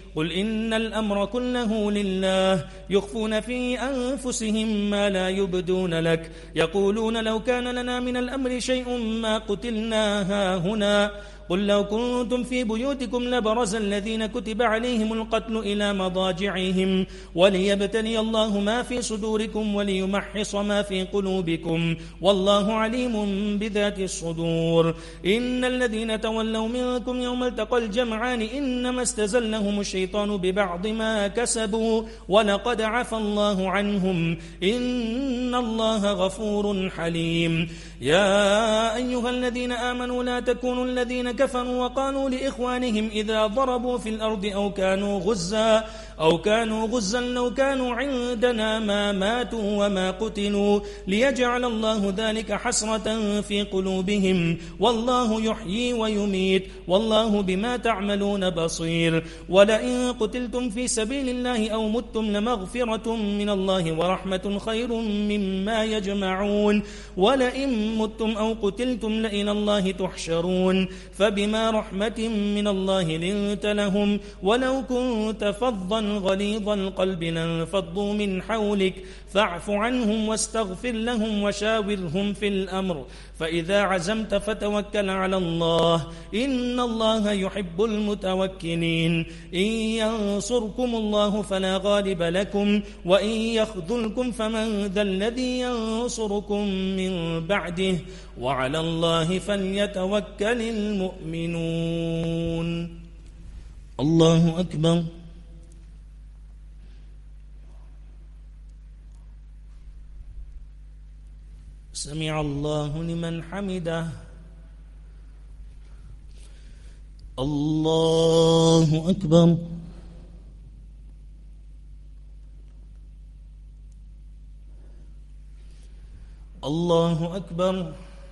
قل إن الأمر كله لله يخفون في أنفسهم ما لا يبدون لك يقولون لو كان لنا من الأمر شيء ما قتلنا هاهنا قل لو كنتم في بيوتكم لبرز الذين كتب عليهم القتل إلى مضاجعهم وليبتلي الله ما في صدوركم وليمحص ما في قلوبكم والله عليم بذات الصدور إن الذين تولوا منكم يوم التقى الجمعان إنما استزلهم الشيطان ببعض ما كسبوا ولقد عفى الله عنهم إن الله غفور حليم يا أيها الذين آمنوا لا تكونوا الذين كفروا وقالوا لإخوانهم إذا ضربوا في الأرض أو كانوا غزا أو كانوا غزا لو كانوا عندنا ما ماتوا وما قتلوا ليجعل الله ذلك حسرة في قلوبهم والله يحيي ويميت والله بما تعملون بصير ولئن قتلتم في سبيل الله أو متم لمغفرة من الله ورحمة خير مما يجمعون ولئن متم أو قتلتم لإلى الله تحشرون فبما رحمة من الله لنت لهم ولو كنت فظا غليظ القلب لانفضوا من حولك فاعف عنهم واستغفر لهم وشاورهم في الأمر فإذا عزمت فتوكل على الله إن الله يحب المتوكلين إن ينصركم الله فلا غالب لكم وإن يخذلكم فمن ذا الذي ينصركم من بعده وعلى الله فليتوكل المؤمنون الله أكبر سمع الله لمن حمده الله أكبر الله أكبر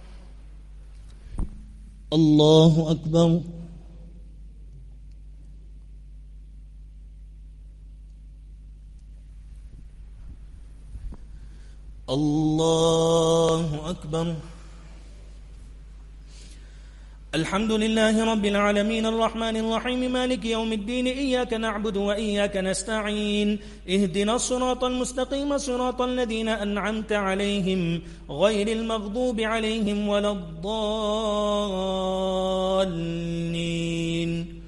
الله أكبر الله أكبر الحمد لله رب العالمين الرحمن الرحيم مالك يوم الدين إياك نعبد وإياك نستعين اهدنا الصراط المستقيم صراط الذين أنعمت عليهم غير المغضوب عليهم ولا الضالين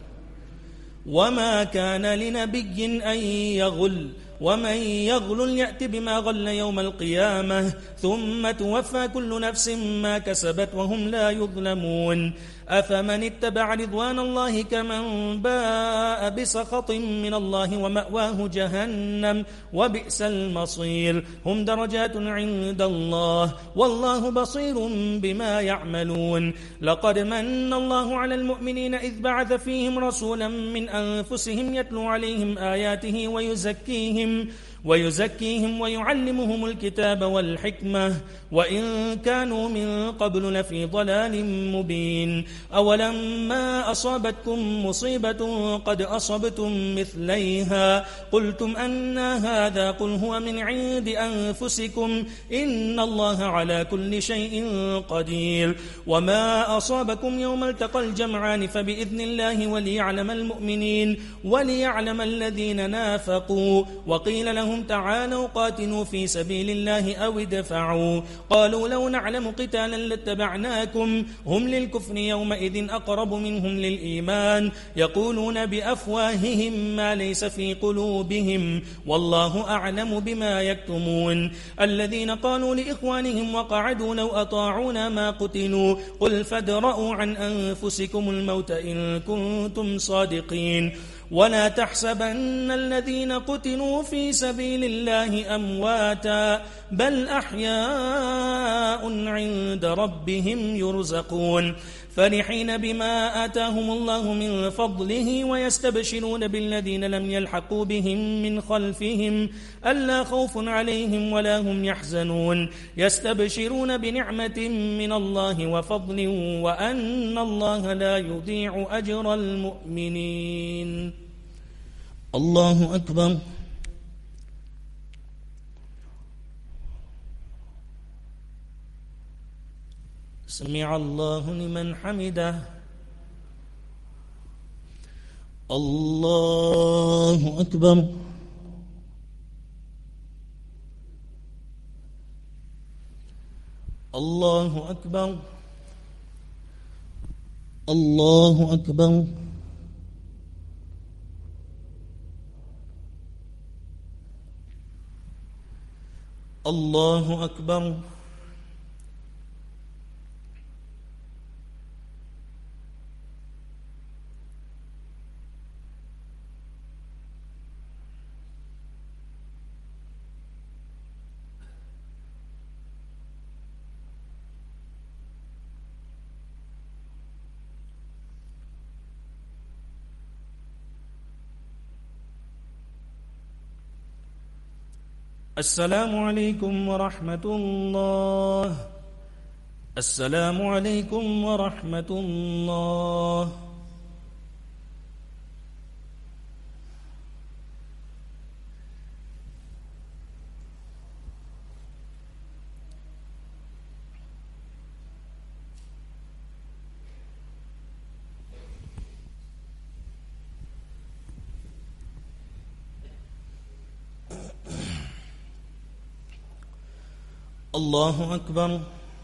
وما كان لنبي أن يغل ومن يغل يأت بما غل يوم القيامة ثم توفى كل نفس ما كسبت وهم لا يظلمون أفمن اتبع رضوان الله كمن باء بسخط من الله ومأواه جهنم وبئس المصير هم درجات عند الله والله بصير بما يعملون لقد من الله على المؤمنين إذ بعث فيهم رسولا من أنفسهم يتلو عليهم آياته ويزكيهم ويزكيهم ويعلمهم الكتاب والحكمة وإن كانوا من قبل لفي ضلال مبين أولما أصابتكم مصيبة قد أصبتم مثليها قلتم أن هذا قل هو من عند أنفسكم إن الله على كل شيء قدير وما أصابكم يوم التقى الجمعان فبإذن الله وليعلم المؤمنين وليعلم الذين نافقوا وقيل لهم تعالوا قاتلوا في سبيل الله أو ادفعوا قالوا لو نعلم قتالا لاتبعناكم هم للكفر يومئذ أقرب منهم للإيمان يقولون بأفواههم ما ليس في قلوبهم والله أعلم بما يكتمون الذين قالوا لإخوانهم وقعدوا لو أطاعونا ما قتلوا قل فادرءوا عن أنفسكم الموت إن كنتم صادقين ولا تحسبن الذين قتلوا في سبيل الله أمواتا بل أحياء عند ربهم يرزقون فرحين بما آتاهم الله من فضله ويستبشرون بالذين لم يلحقوا بهم من خلفهم ألا خوف عليهم ولا هم يحزنون يستبشرون بنعمة من الله وفضل وأن الله لا يضيع أجر المؤمنين الله أكبر سمع الله لمن حمده الله أكبر. الله أكبر. الله أكبر. الله أكبر. السلام عليكم ورحمة الله. السلام عليكم ورحمة الله. الله أكبر.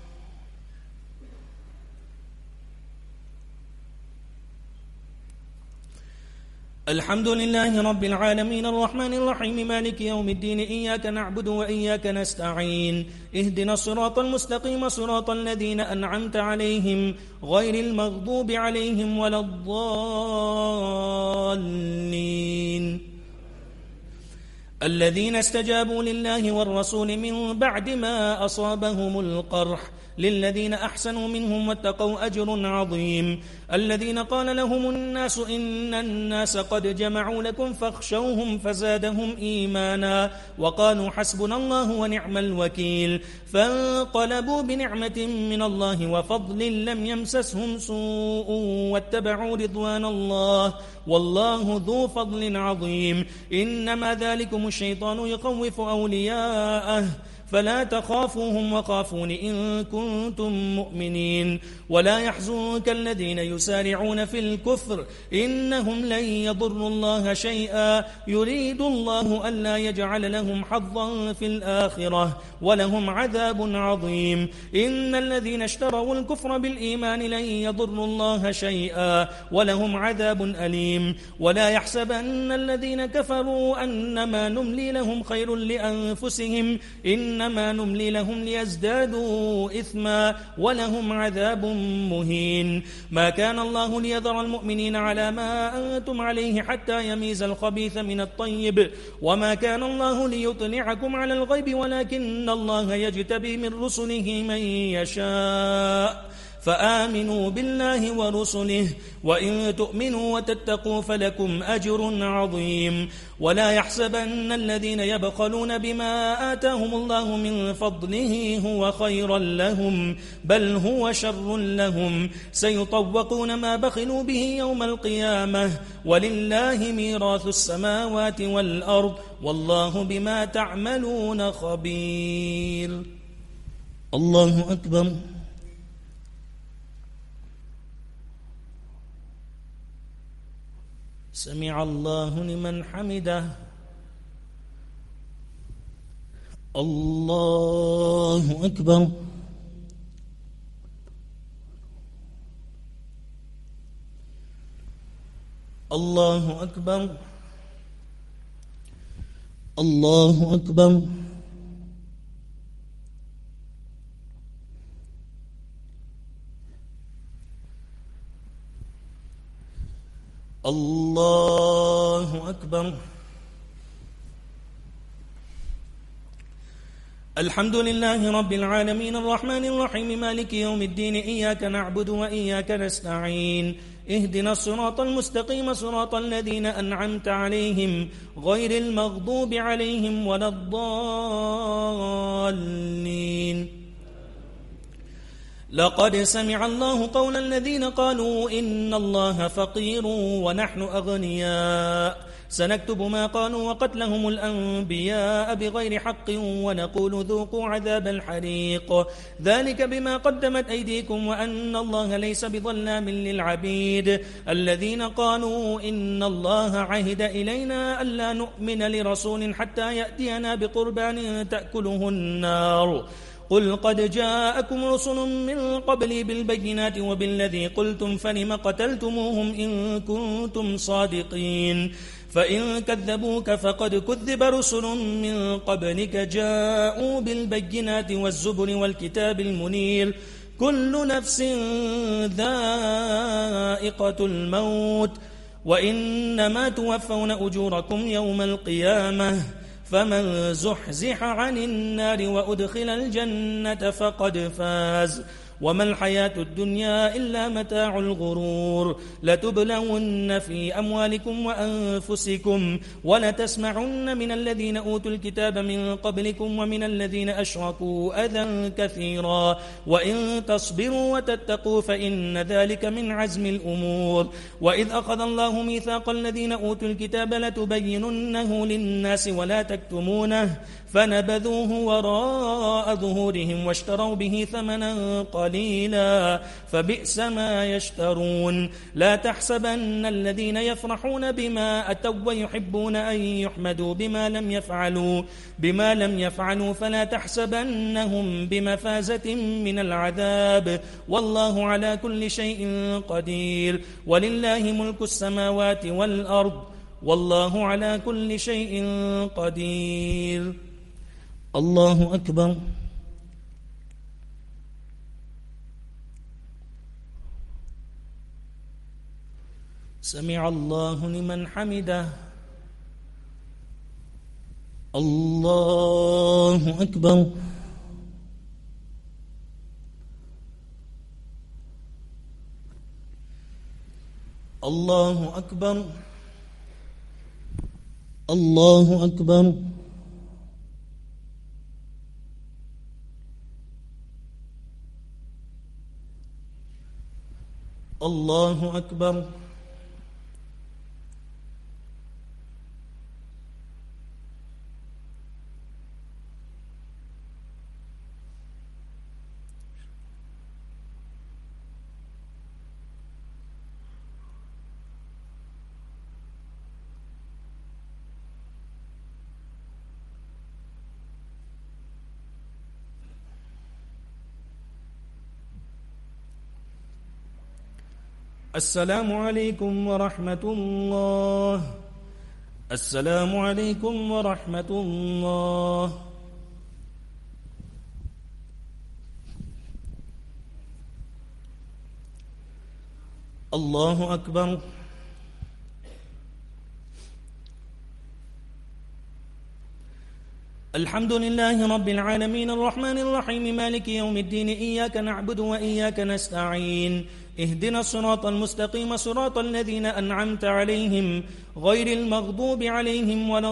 الحمد لله رب العالمين الرحمن الرحيم مالك يوم الدين إياك نعبد وإياك نستعين اهدنا الصراط المستقيم صراط الذين أنعمت عليهم غير المغضوب عليهم ولا الضالين الذين استجابوا لله والرسول من بعد ما أصابهم القرح للذين أحسنوا منهم واتقوا أجر عظيم الذين قال لهم الناس إن الناس قد جمعوا لكم فاخشوهم فزادهم إيمانا وقالوا حسبنا الله ونعم الوكيل فانقلبوا بنعمة من الله وفضل لم يمسسهم سوء واتبعوا رضوان الله والله ذو فضل عظيم إنما ذلكم الشيطان يخوف أولياءه فلا تخافوهم وخافون إن كنتم مؤمنين ولا يحزنك الذين يسارعون في الكفر إنهم لن يضروا الله شيئا يريد الله ألا يجعل لهم حظا في الآخرة ولهم عذاب عظيم إن الذين اشتروا الكفر بالإيمان لن يضروا الله شيئا ولهم عذاب أليم ولا يحسبن الذين كفروا أنما نملي لهم خير لأنفسهم إنما نملي لهم ليزدادوا إثما ولهم عذاب مهين ما كان الله ليذر المؤمنين على ما أنتم عليه حتى يميز الخبيث من الطيب وما كان الله ليطلعكم على الغيب ولكن الله يجتبي من رسله من يشاء فآمنوا بالله ورسله وإن تؤمنوا وتتقوا فلكم أجر عظيم ولا يحسبن الذين يبخلون بما آتاهم الله من فضله هو خيرا لهم بل هو شر لهم سيطوقون ما بخلوا به يوم القيامة ولله ميراث السماوات والأرض والله بما تعملون خبير. الله أكبر. سمع الله لمن حمده. الله أكبر. الله أكبر. الله أكبر. الله أكبر. الحمد لله رب العالمين الرحمن الرحيم مالك يوم الدين إياك نعبد وإياك نستعين اهدنا الصراط المستقيم صراط الذين أنعمت عليهم غير المغضوب عليهم ولا الضالين لقد سمع الله قول الذين قالوا إن الله فقير ونحن أغنياء سنكتب ما قالوا وقتلهم الأنبياء بغير حق ونقول ذوقوا عذاب الحريق ذلك بما قدمت أيديكم وأن الله ليس بظلام للعبيد الذين قالوا إن الله عهد إلينا ألا نؤمن لرسول حتى يأتينا بقربان تأكله النار قل قد جاءكم رسل من قبلي بالبينات وبالذي قلتم فلم قتلتموهم إن كنتم صادقين فإن كذبوك فقد كذب رسل من قبلك جاءوا بالبينات والزبر والكتاب المنير كل نفس ذائقة الموت وإنما توفون أجوركم يوم القيامة فمن زحزح عن النار وأدخل الجنة فقد فاز وما الحياة الدنيا إلا متاع الغرور لتبلون في أموالكم وأنفسكم ولتسمعن من الذين أوتوا الكتاب من قبلكم ومن الذين أشركوا أذى كثيرا وإن تصبروا وتتقوا فإن ذلك من عزم الأمور وإذ أخذ الله ميثاق الذين أوتوا الكتاب لتبيننه للناس ولا تكتمونه فنبذوه وراء ظهورهم واشتروا به ثمنا قليلا فبئس ما يشترون لا تحسبن الذين يفرحون بما أتوا ويحبون أن يحمدوا بما لم يفعلوا بما لم يفعلوا فلا تحسبنهم بمفازة من العذاب والله على كل شيء قدير ولله ملك السماوات والأرض والله على كل شيء قدير الله أكبر سمع الله لمن حمده الله أكبر الله أكبر الله أكبر الله أكبر السلام عليكم ورحمة الله السلام عليكم ورحمة الله الله أكبر الحمد لله رب العالمين الرحمن الرحيم مالك يوم الدين إياك نعبد وإياك نستعين اهدنا الصراط المستقيم صراط الذين أنعمت عليهم غير المغضوب عليهم ولا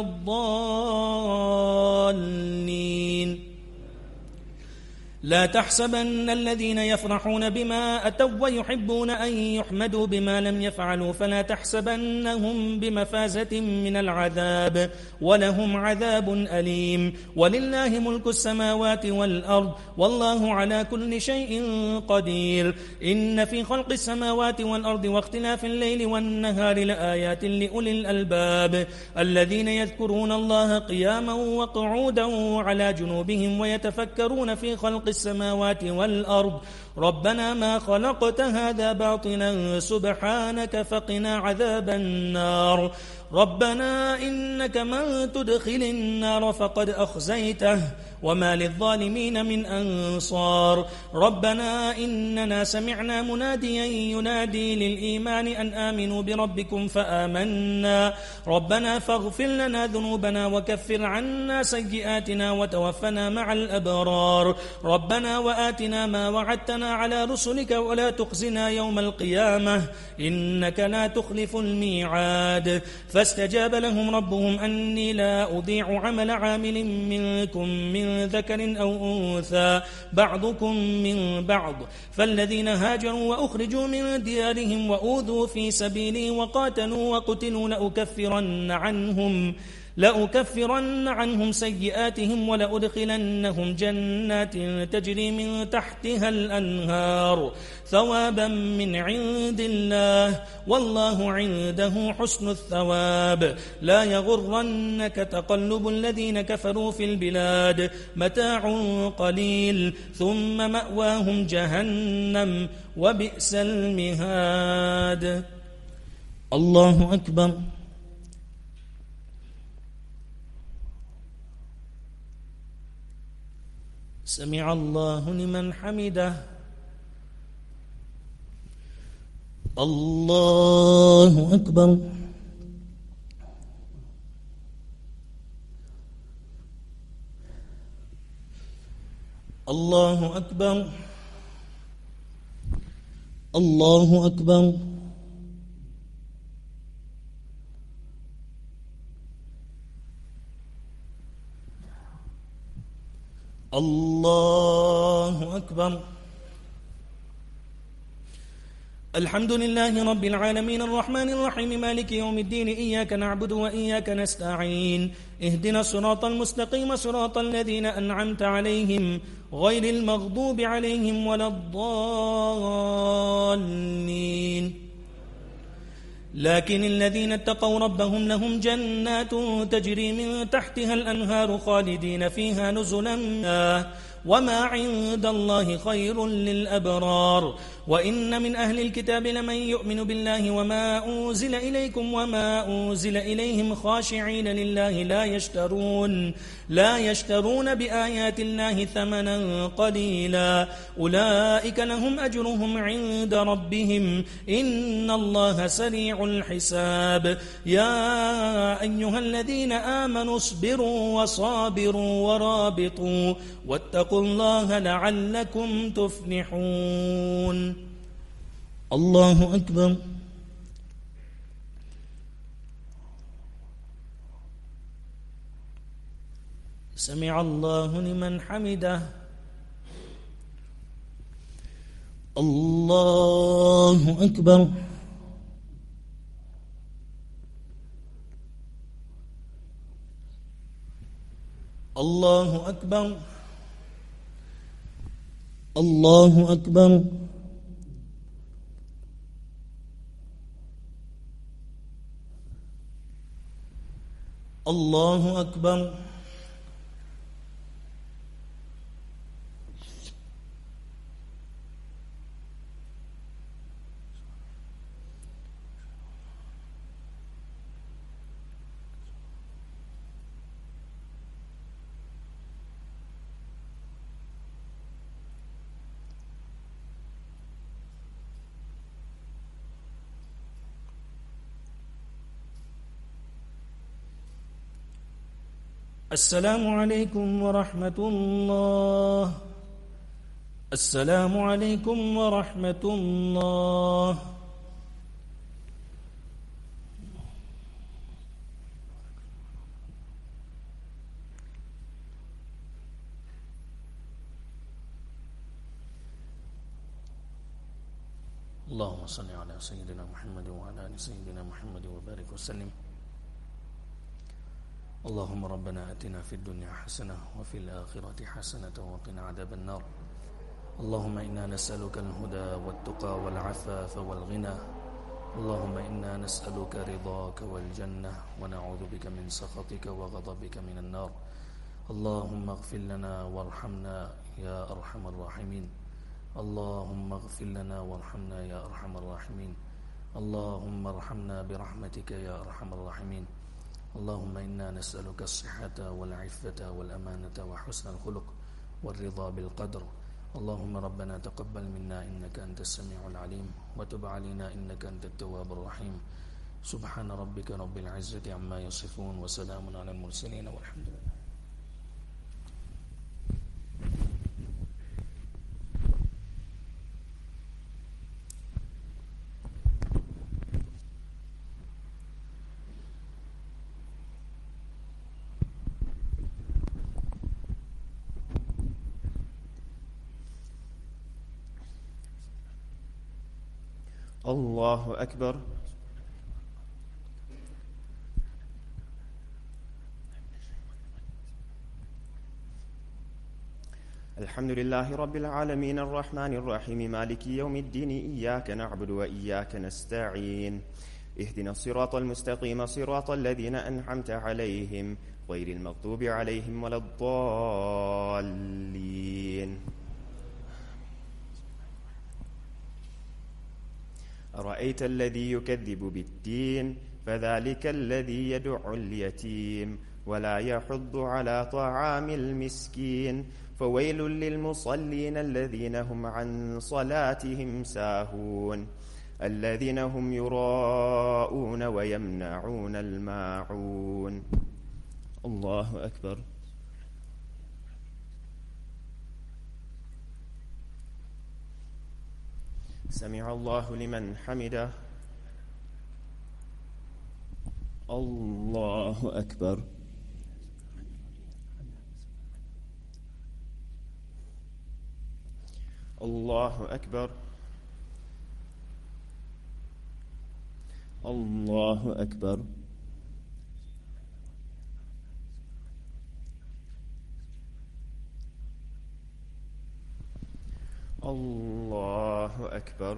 الضالين لا تحسبن الذين يفرحون بما أتوا ويحبون أن يحمدوا بما لم يفعلوا فلا تحسبنهم بمفازة من العذاب ولهم عذاب أليم ولله ملك السماوات والأرض والله على كل شيء قدير إن في خلق السماوات والأرض واختلاف الليل والنهار لآيات لأولي الألباب الذين يذكرون الله قياما وقعودا وعلى جنوبهم ويتفكرون في خلق السماوات والأرض ربنا ما خلقت هذا باطلا سبحانك فقنا عذاب النار ربنا إنك من تدخل النار فقد أخزيته وما للظالمين من أنصار ربنا إننا سمعنا مناديا ينادي للإيمان أن آمنوا بربكم فآمنا ربنا فاغفر لنا ذنوبنا وكفر عنا سيئاتنا وتوفنا مع الأبرار ربنا وآتنا ما وعدتنا وانصرنا على رسلك ولا تخزنا يوم القيامة إنك لا تخلف الميعاد فاستجاب لهم ربهم أني لا أضيع عمل عامل منكم من ذكر أو أنثى بعضكم من بعض فالذين هاجروا وأخرجوا من ديارهم وأوذوا في سبيلي وقاتلوا وقتلوا لأكفرن عنهم لأكفرن عنهم سيئاتهم ولأدخلنهم جنات تجري من تحتها الأنهار ثوابا من عند الله والله عنده حسن الثواب لا يغرنك تقلب الذين كفروا في البلاد متاع قليل ثم مأواهم جهنم وبئس المهاد. الله أكبر. سمع الله لمن حمده. الله أكبر. الله أكبر. الله أكبر. الله أكبر. الحمد لله رب العالمين الرحمن الرحيم مالك يوم الدين إياك نعبد وإياك نستعين اهدنا الصراط المستقيم صراط الذين أنعمت عليهم غير المغضوب عليهم ولا الضالين لكن الذين اتقوا ربهم لهم جنات تجري من تحتها الأنهار خالدين فيها نزلا وما عند الله خير للأبرار وإن من أهل الكتاب لمن يؤمن بالله وما أنزل إليكم وما أنزل إليهم خاشعين لله لا يشترون لا يشترون بآيات الله ثمنا قليلا أولئك لهم أجرهم عند ربهم إن الله سريع الحساب يا أيها الذين آمنوا اصبروا وصابروا ورابطوا واتقوا الله لعلكم تفلحون. الله أكبر. سمع الله لمن حمده. الله أكبر. الله أكبر. الله أكبر. الله أكبر. السلام عليكم ورحمة الله. السلام عليكم ورحمة الله. اللهم صل على سيدنا محمد وعلى آل سيدنا محمد وبارك وسلم. اللهم ربنا آتنا في الدنيا حسنة وفي الآخرة حسنة وقنا عذاب النار. اللهم إنا نسألك الهدى والتقى والعفاف والغنى. اللهم إنا نسألك رضاك والجنة ونعوذ بك من سخطك وغضبك من النار. اللهم اغفر لنا وارحمنا يا أرحم الراحمين. اللهم اغفر لنا وارحمنا يا أرحم الراحمين. اللهم ارحمنا برحمتك يا أرحم الراحمين. اللهم إنا نسألك الصحة والعفة والأمانة وحسن الخلق والرضا بالقدر. اللهم ربنا تقبل منا إنك أنت السميع العليم وتب علينا إنك أنت التواب الرحيم. سبحان ربك رب العزة عما يصفون وسلام على المرسلين والحمد لله. الله أكبر. الحمد لله رب العالمين الرحمن الرحيم مالك يوم الدين إياك نعبد وإياك نستعين اهدنا الصراط المستقيم صراط الذين أنعمت عليهم غير المغضوب عليهم ولا الضالين. أرأيت الذي يكذب بالدين فذلك الذي يدع اليتيم ولا يحض على طعام المسكين فويل للمصلين الذين هم عن صلاتهم ساهون الذين هم يراءون ويمنعون الماعون. الله أكبر. سمع الله لمن حمده. الله أكبر. الله أكبر. الله أكبر. الله أكبر.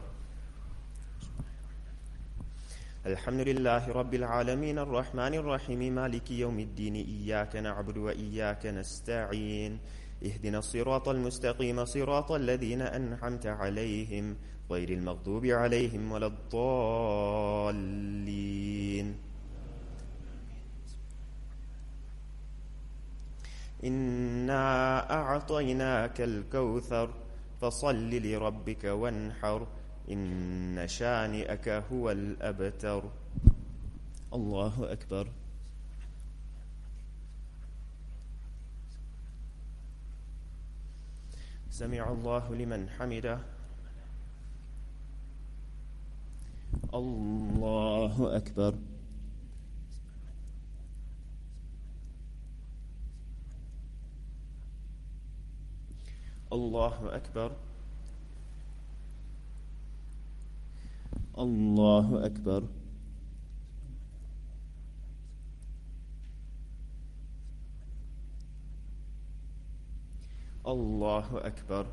الحمد لله رب العالمين الرحمن الرحيم مالك يوم الدين إياك نعبد وإياك نستعين اهدنا الصراط المستقيم صراط الذين أنعمت عليهم غير المغضوب عليهم ولا الضالين. إنا أعطيناك الكوثر فصل لربك وانحر إن شانئك هو الأبتر. الله أكبر. سمع الله لمن حمده. الله أكبر. الله أكبر. الله أكبر. الله أكبر.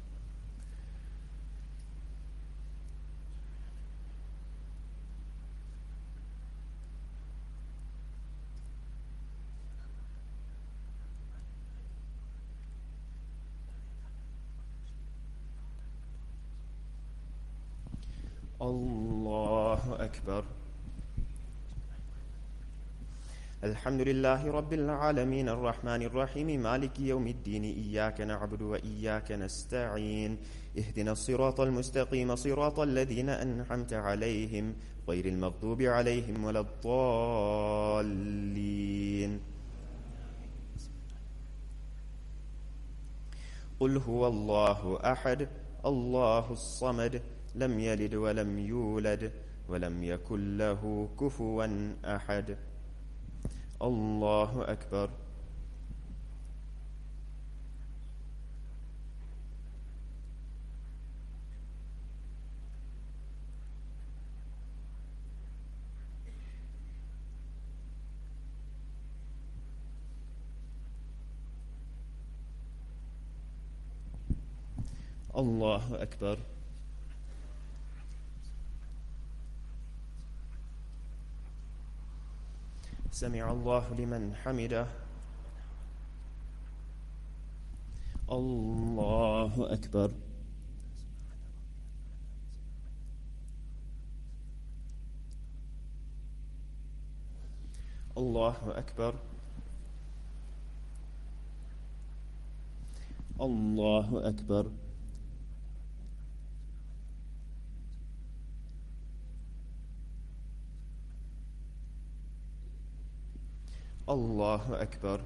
الله أكبر. الحمد لله رب العالمين الرحمن الرحيم مالك يوم الدين إياك نعبد وإياك نستعين اهدنا الصراط المستقيم صراط الذين أنعمت عليهم غير المغضوب عليهم ولا الضالين. قل هو الله أحد الله الصمد لم يلد ولم يولد ولم يكن له كفوا أحد. الله أكبر. الله أكبر. سمع الله لمن حمده. الله أكبر. الله أكبر. الله أكبر. الله أكبر.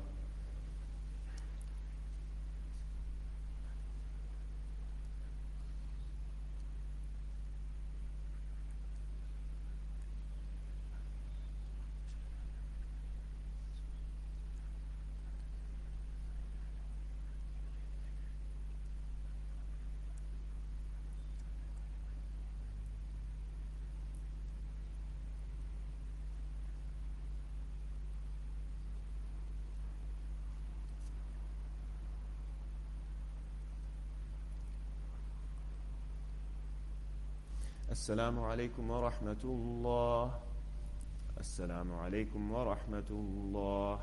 السلام عليكم ورحمة الله. السلام عليكم ورحمة الله.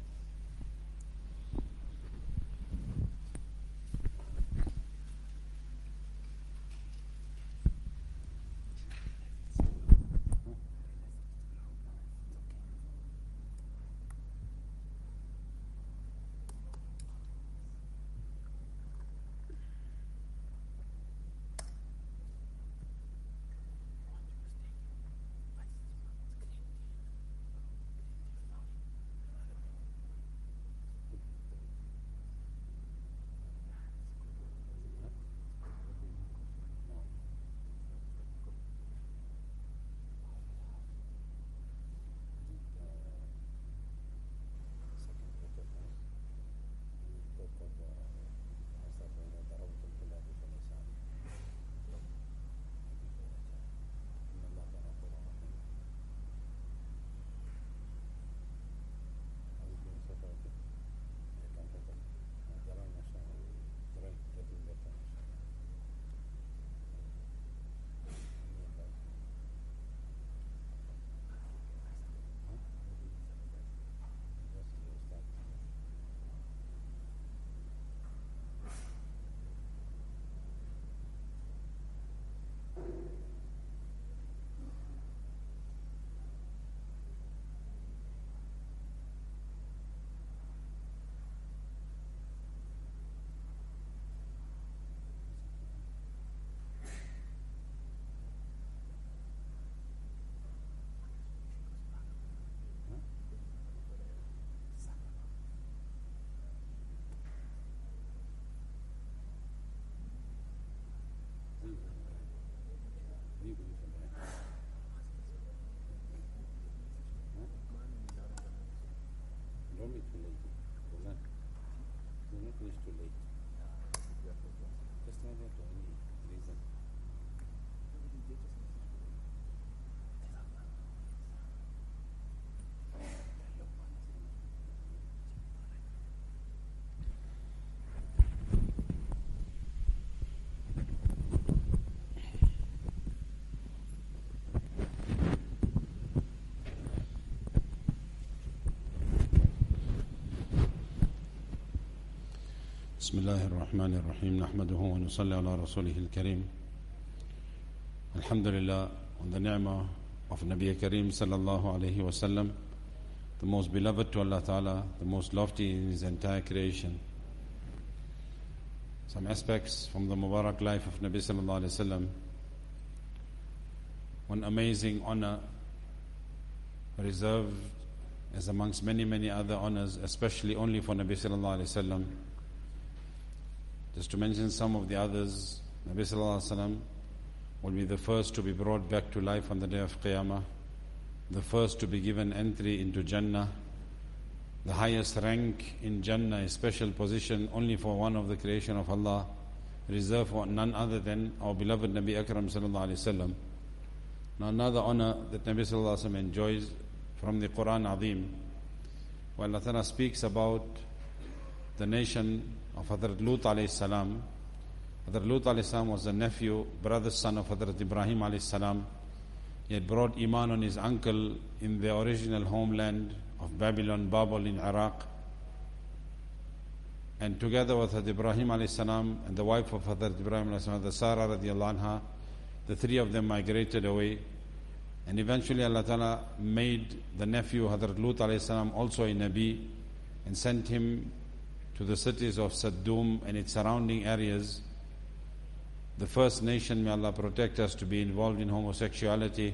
Don't be too late. Do not, do not finish too late. Just not for any reason. بسم الله الرحمن الرحيم نحمده ونصلي على رسوله الكريم. Alhamdulillah, on the ni'mah of Nabi Kareem sallallahu alayhi wa sallam, the most beloved to Allah Ta'ala, the most lofty in His entire creation. Some aspects from the Mubarak life of Nabi sallallahu alayhi wa sallam. One amazing honor reserved as amongst many many other honors, especially only for Nabi sallallahu alayhi wa sallam. Just to mention some of the others, Nabi sallallahu alaihi wasallam will be the first to be brought back to life on the day of Qiyamah, the first to be given entry into Jannah, the highest rank in Jannah, a special position only for one of the creation of Allah, reserved for none other than our beloved Nabi Akram sallallahu alaihi wasallam. Now another honor that Nabi sallallahu alaihi wasallam enjoys from the Quran Azim, where Allah Ta'ala speaks about the nation of Hazrat Lut alayhi salam. Hazrat Lut alayhi salam was the nephew, brother, son of Hazrat Ibrahim alayhi salam. He had brought Iman on his uncle in the original homeland of Babylon, Babel in Iraq. And together with Hazrat Ibrahim alayhi salam and the wife of Hazrat Ibrahim alayhi salam, the Sarah radiallahu anha, the three of them migrated away. And eventually Allah Ta'ala made the nephew Hazrat Lut alayhi salam also a Nabi and sent him to the cities of Saddum and its surrounding areas, the first nation, may Allah protect us, to be involved in homosexuality.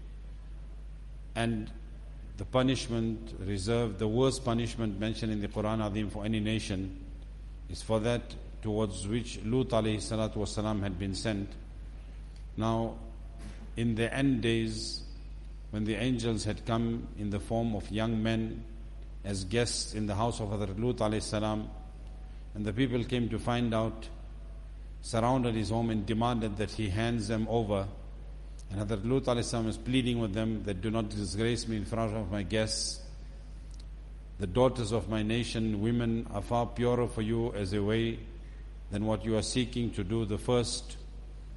And the punishment reserved, the worst punishment mentioned in the Quran Azim for any nation, is for that towards which Lut alayhi salatu wasalam had been sent. Now, in the end days, when the angels had come in the form of young men as guests in the house of Hazrat Lut alayhi salam, and the people came to find out, surrounded his home and demanded that he hands them over. And Hazrat Lut alayhi salam is pleading with them that do not disgrace me in front of my guests. The daughters of my nation, women, are far purer for you as a way than what you are seeking to do. The first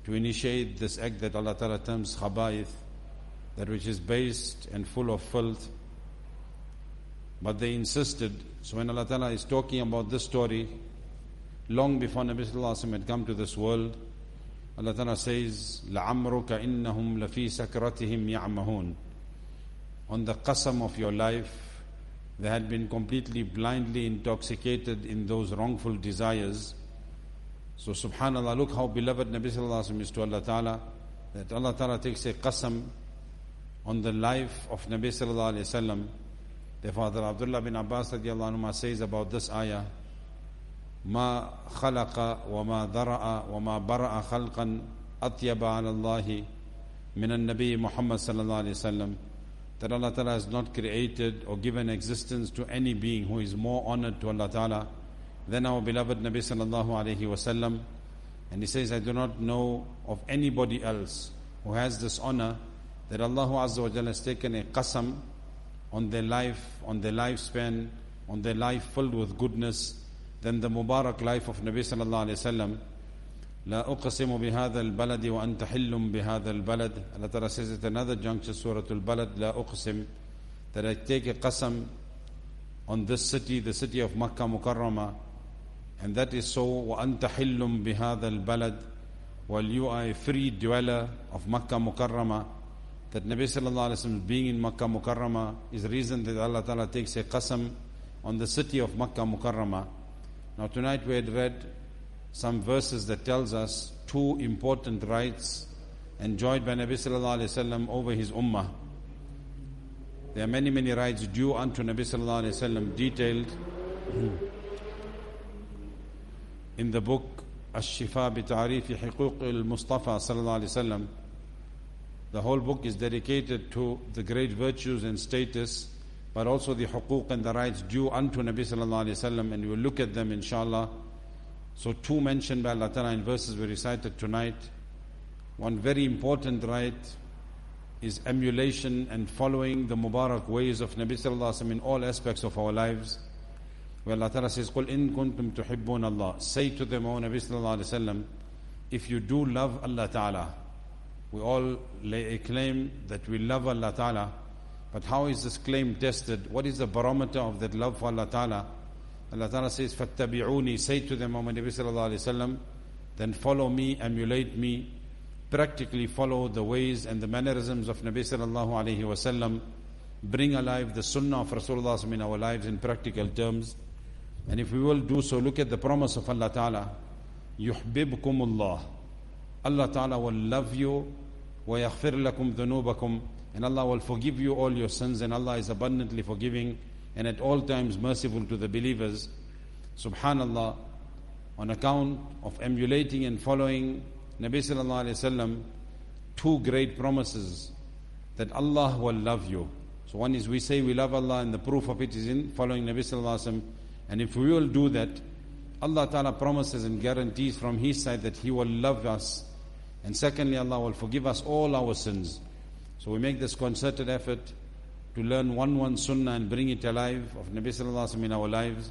to initiate this act that Allah Ta'ala terms khaba'ith, that which is based and full of filth. But they insisted. So when Allah Ta'ala is talking about this story, long before Nabi Sallallahu Alaihi Wasallam had come to this world, Allah Ta'ala says, لَعَمْرُكَ إِنَّهُمْ لَفِي سَكْرَتِهِمْ يَعْمَهُونَ. On the qasam of your life, they had been completely blindly intoxicated in those wrongful desires. So subhanallah, look how beloved Nabi Sallallahu Alaihi Wasallam is to Allah Ta'ala, that Allah Ta'ala takes a qasam on the life of Nabi Sallallahu Alaihi Wasallam. Therefore, Father Abdullah bin Abbas radiallahu anhu says about this ayah, ما خلق وما ذرأ وما برأ خلقا أطيب على الله من النبي محمد صلى الله عليه وسلم. That Allah Ta'ala has not created or given existence to any being who is more honored to Allah Ta'ala than our beloved Nabi sallallahu alayhi wasallam. And he says, I do not know of anybody else who has this honor, that Allah Azza wa Jalla has taken a qasam on their life, on their lifespan, on their life filled with goodness, than the Mubarak life of Nabi sallallahu alayhi wasallam. لا أقسم بهذا البلد وأنت حل بهذا البلد. Allah Ta'ala says at another juncture, Surah Al-Balad, لا أقسم, that I take a qasam on this city, the city of Makkah Mukarramah, and that is so, وأنت حل بهذا البلد, while you are a free dweller of Makkah Mukarramah. That Nabi sallallahu alayhi wasallam being in Makkah Mukarramah is the reason that Allah Ta'ala takes a qasam on the city of Makkah Mukarramah. Now tonight we had read some verses that tells us two important rights enjoyed by Nabi sallallahu alayhi wasallam over his ummah. There are many, many rights due unto Nabi sallallahu alayhi wasallam, detailed in the book Ash-Shifa bi Ta'rifi Huquq al-Mustafa sallallahu alayhi wasallam. The whole book is dedicated to the great virtues and status, but also the huquq and the rights due unto Nabi sallallahu alayhi wasallam, and we will look at them inshallah. So two mentioned by Allah Ta'ala in verses we recited tonight. One very important right is emulation and following the Mubarak ways of Nabi sallallahu alayhi wasallam in all aspects of our lives. Where Allah Ta'ala says, قُلْ إِن كُنْتُمْ تُحِبُّونَ اللَّهِ. Say to them, O Nabi sallallahu alayhi wasallam, if you do love Allah Ta'ala. We all lay a claim that we love Allah Ta'ala, but how is this claim tested? What is the barometer of that love for Allah Ta'ala? Allah Ta'ala says, فَاتَّبِعُونِي. Say to them, O Nabi sallallahu alayhi wasallam, then follow me, emulate me, practically follow the ways and the mannerisms of Nabi sallallahu alayhi wasallam, bring alive the sunnah of Rasulullah in our lives in practical terms. And if we will do so, look at the promise of Allah Ta'ala, يُحْبِبْكُمُ اللَّهِ. Allah Ta'ala will love you, وَيَغْفِرْ لَكُمْ ذُنُوبَكُمْ, and Allah will forgive you all your sins, and Allah is abundantly forgiving and at all times merciful to the believers. Subhanallah, on account of emulating and following Nabi sallallahu alayhi wasallam, two great promises that Allah will love you. So one is we say we love Allah, and the proof of it is in following Nabi sallallahu alayhi wasallam. And if we will do that, Allah Ta'ala promises and guarantees from His side that He will love us. And secondly, Allah will forgive us all our sins. So we make this concerted effort to learn one one sunnah and bring it alive of Nabi sallallahu alaihi wasallam in our lives.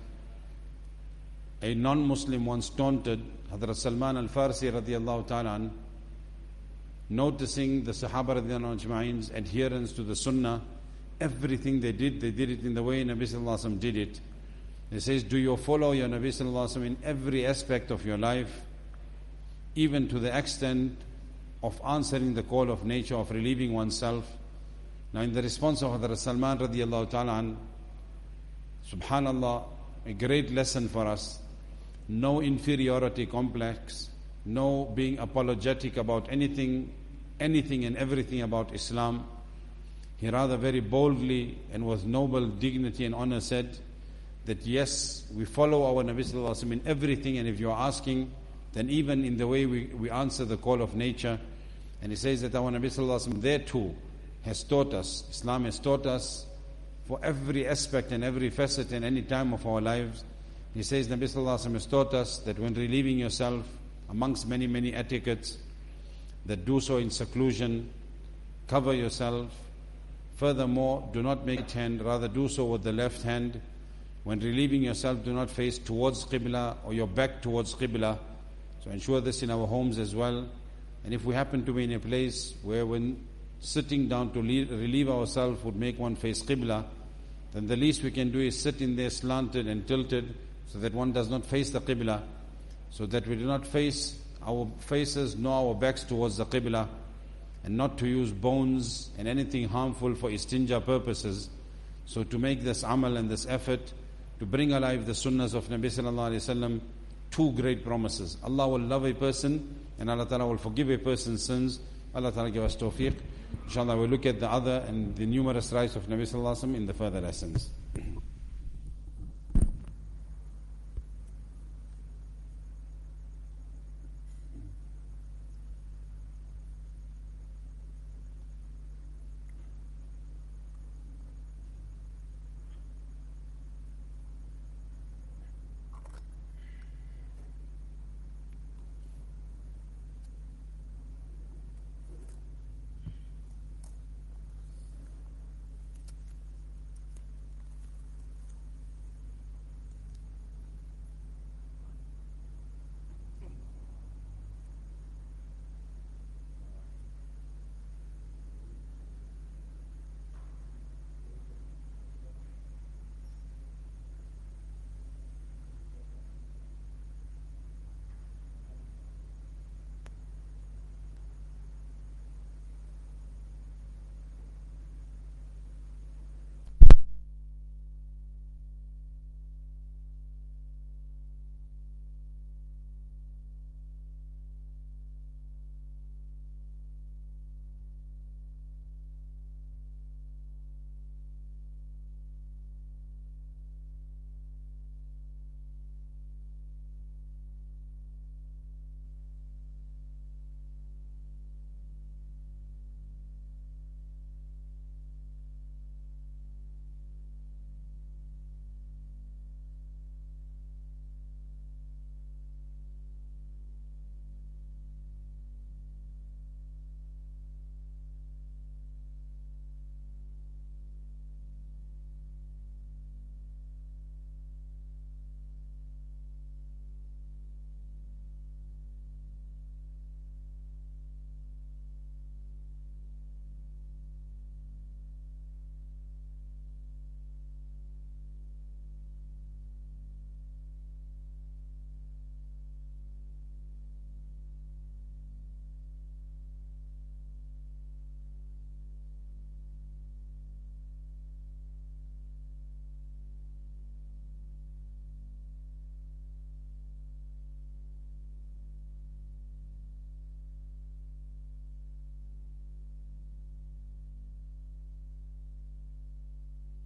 A non-Muslim once taunted Hazrat Salman al-Farsi radiyallahu ta'ala, noticing the Sahaba radiyallahu ajma'in's adherence to the sunnah. Everything they did, they did it in the way Nabi sallallahu alaihi wasallam did it. He says, do you follow your Nabi sallallahu alaihi wasallam in every aspect of your life, even to the extent of answering the call of nature, of relieving oneself? Now in the response of Hazrat Salman radiyallahu ta'ala, subhanallah, a great lesson for us. No inferiority complex, no being apologetic about anything, anything and everything about Islam. He rather very boldly and with noble dignity and honor said that yes, we follow our Nabi sallallahu alaihi wasallam in everything, and if you are asking, then even in the way we, we answer the call of nature. And he says that our Nabi sallallahu alaihi wasallam there too has taught us, Islam has taught us for every aspect and every facet in any time of our lives. He says Nabi sallallahu alaihi wasallam has taught us that when relieving yourself amongst many, many etiquettes, that do so in seclusion, cover yourself. Furthermore, do not make it hand, rather do so with the left hand. When relieving yourself, do not face towards Qibla or your back towards Qibla. So ensure this in our homes as well. And if we happen to be in a place where when sitting down to relieve ourselves would make one face Qibla, then the least we can do is sit in there slanted and tilted so that one does not face the Qibla, so that we do not face our faces nor our backs towards the Qibla, and not to use bones and anything harmful for istinja purposes. So to make this amal and this effort to bring alive the sunnahs of Nabi sallallahu alayhi wa sallam, two great promises. Allah will love a person and Allah Ta'ala will forgive a person's sins. Allah Ta'ala give us tawfiq. Inshallah we'll look at the other and the numerous rights of Nabi sallallahu alayhi wa sallam in the further lessons.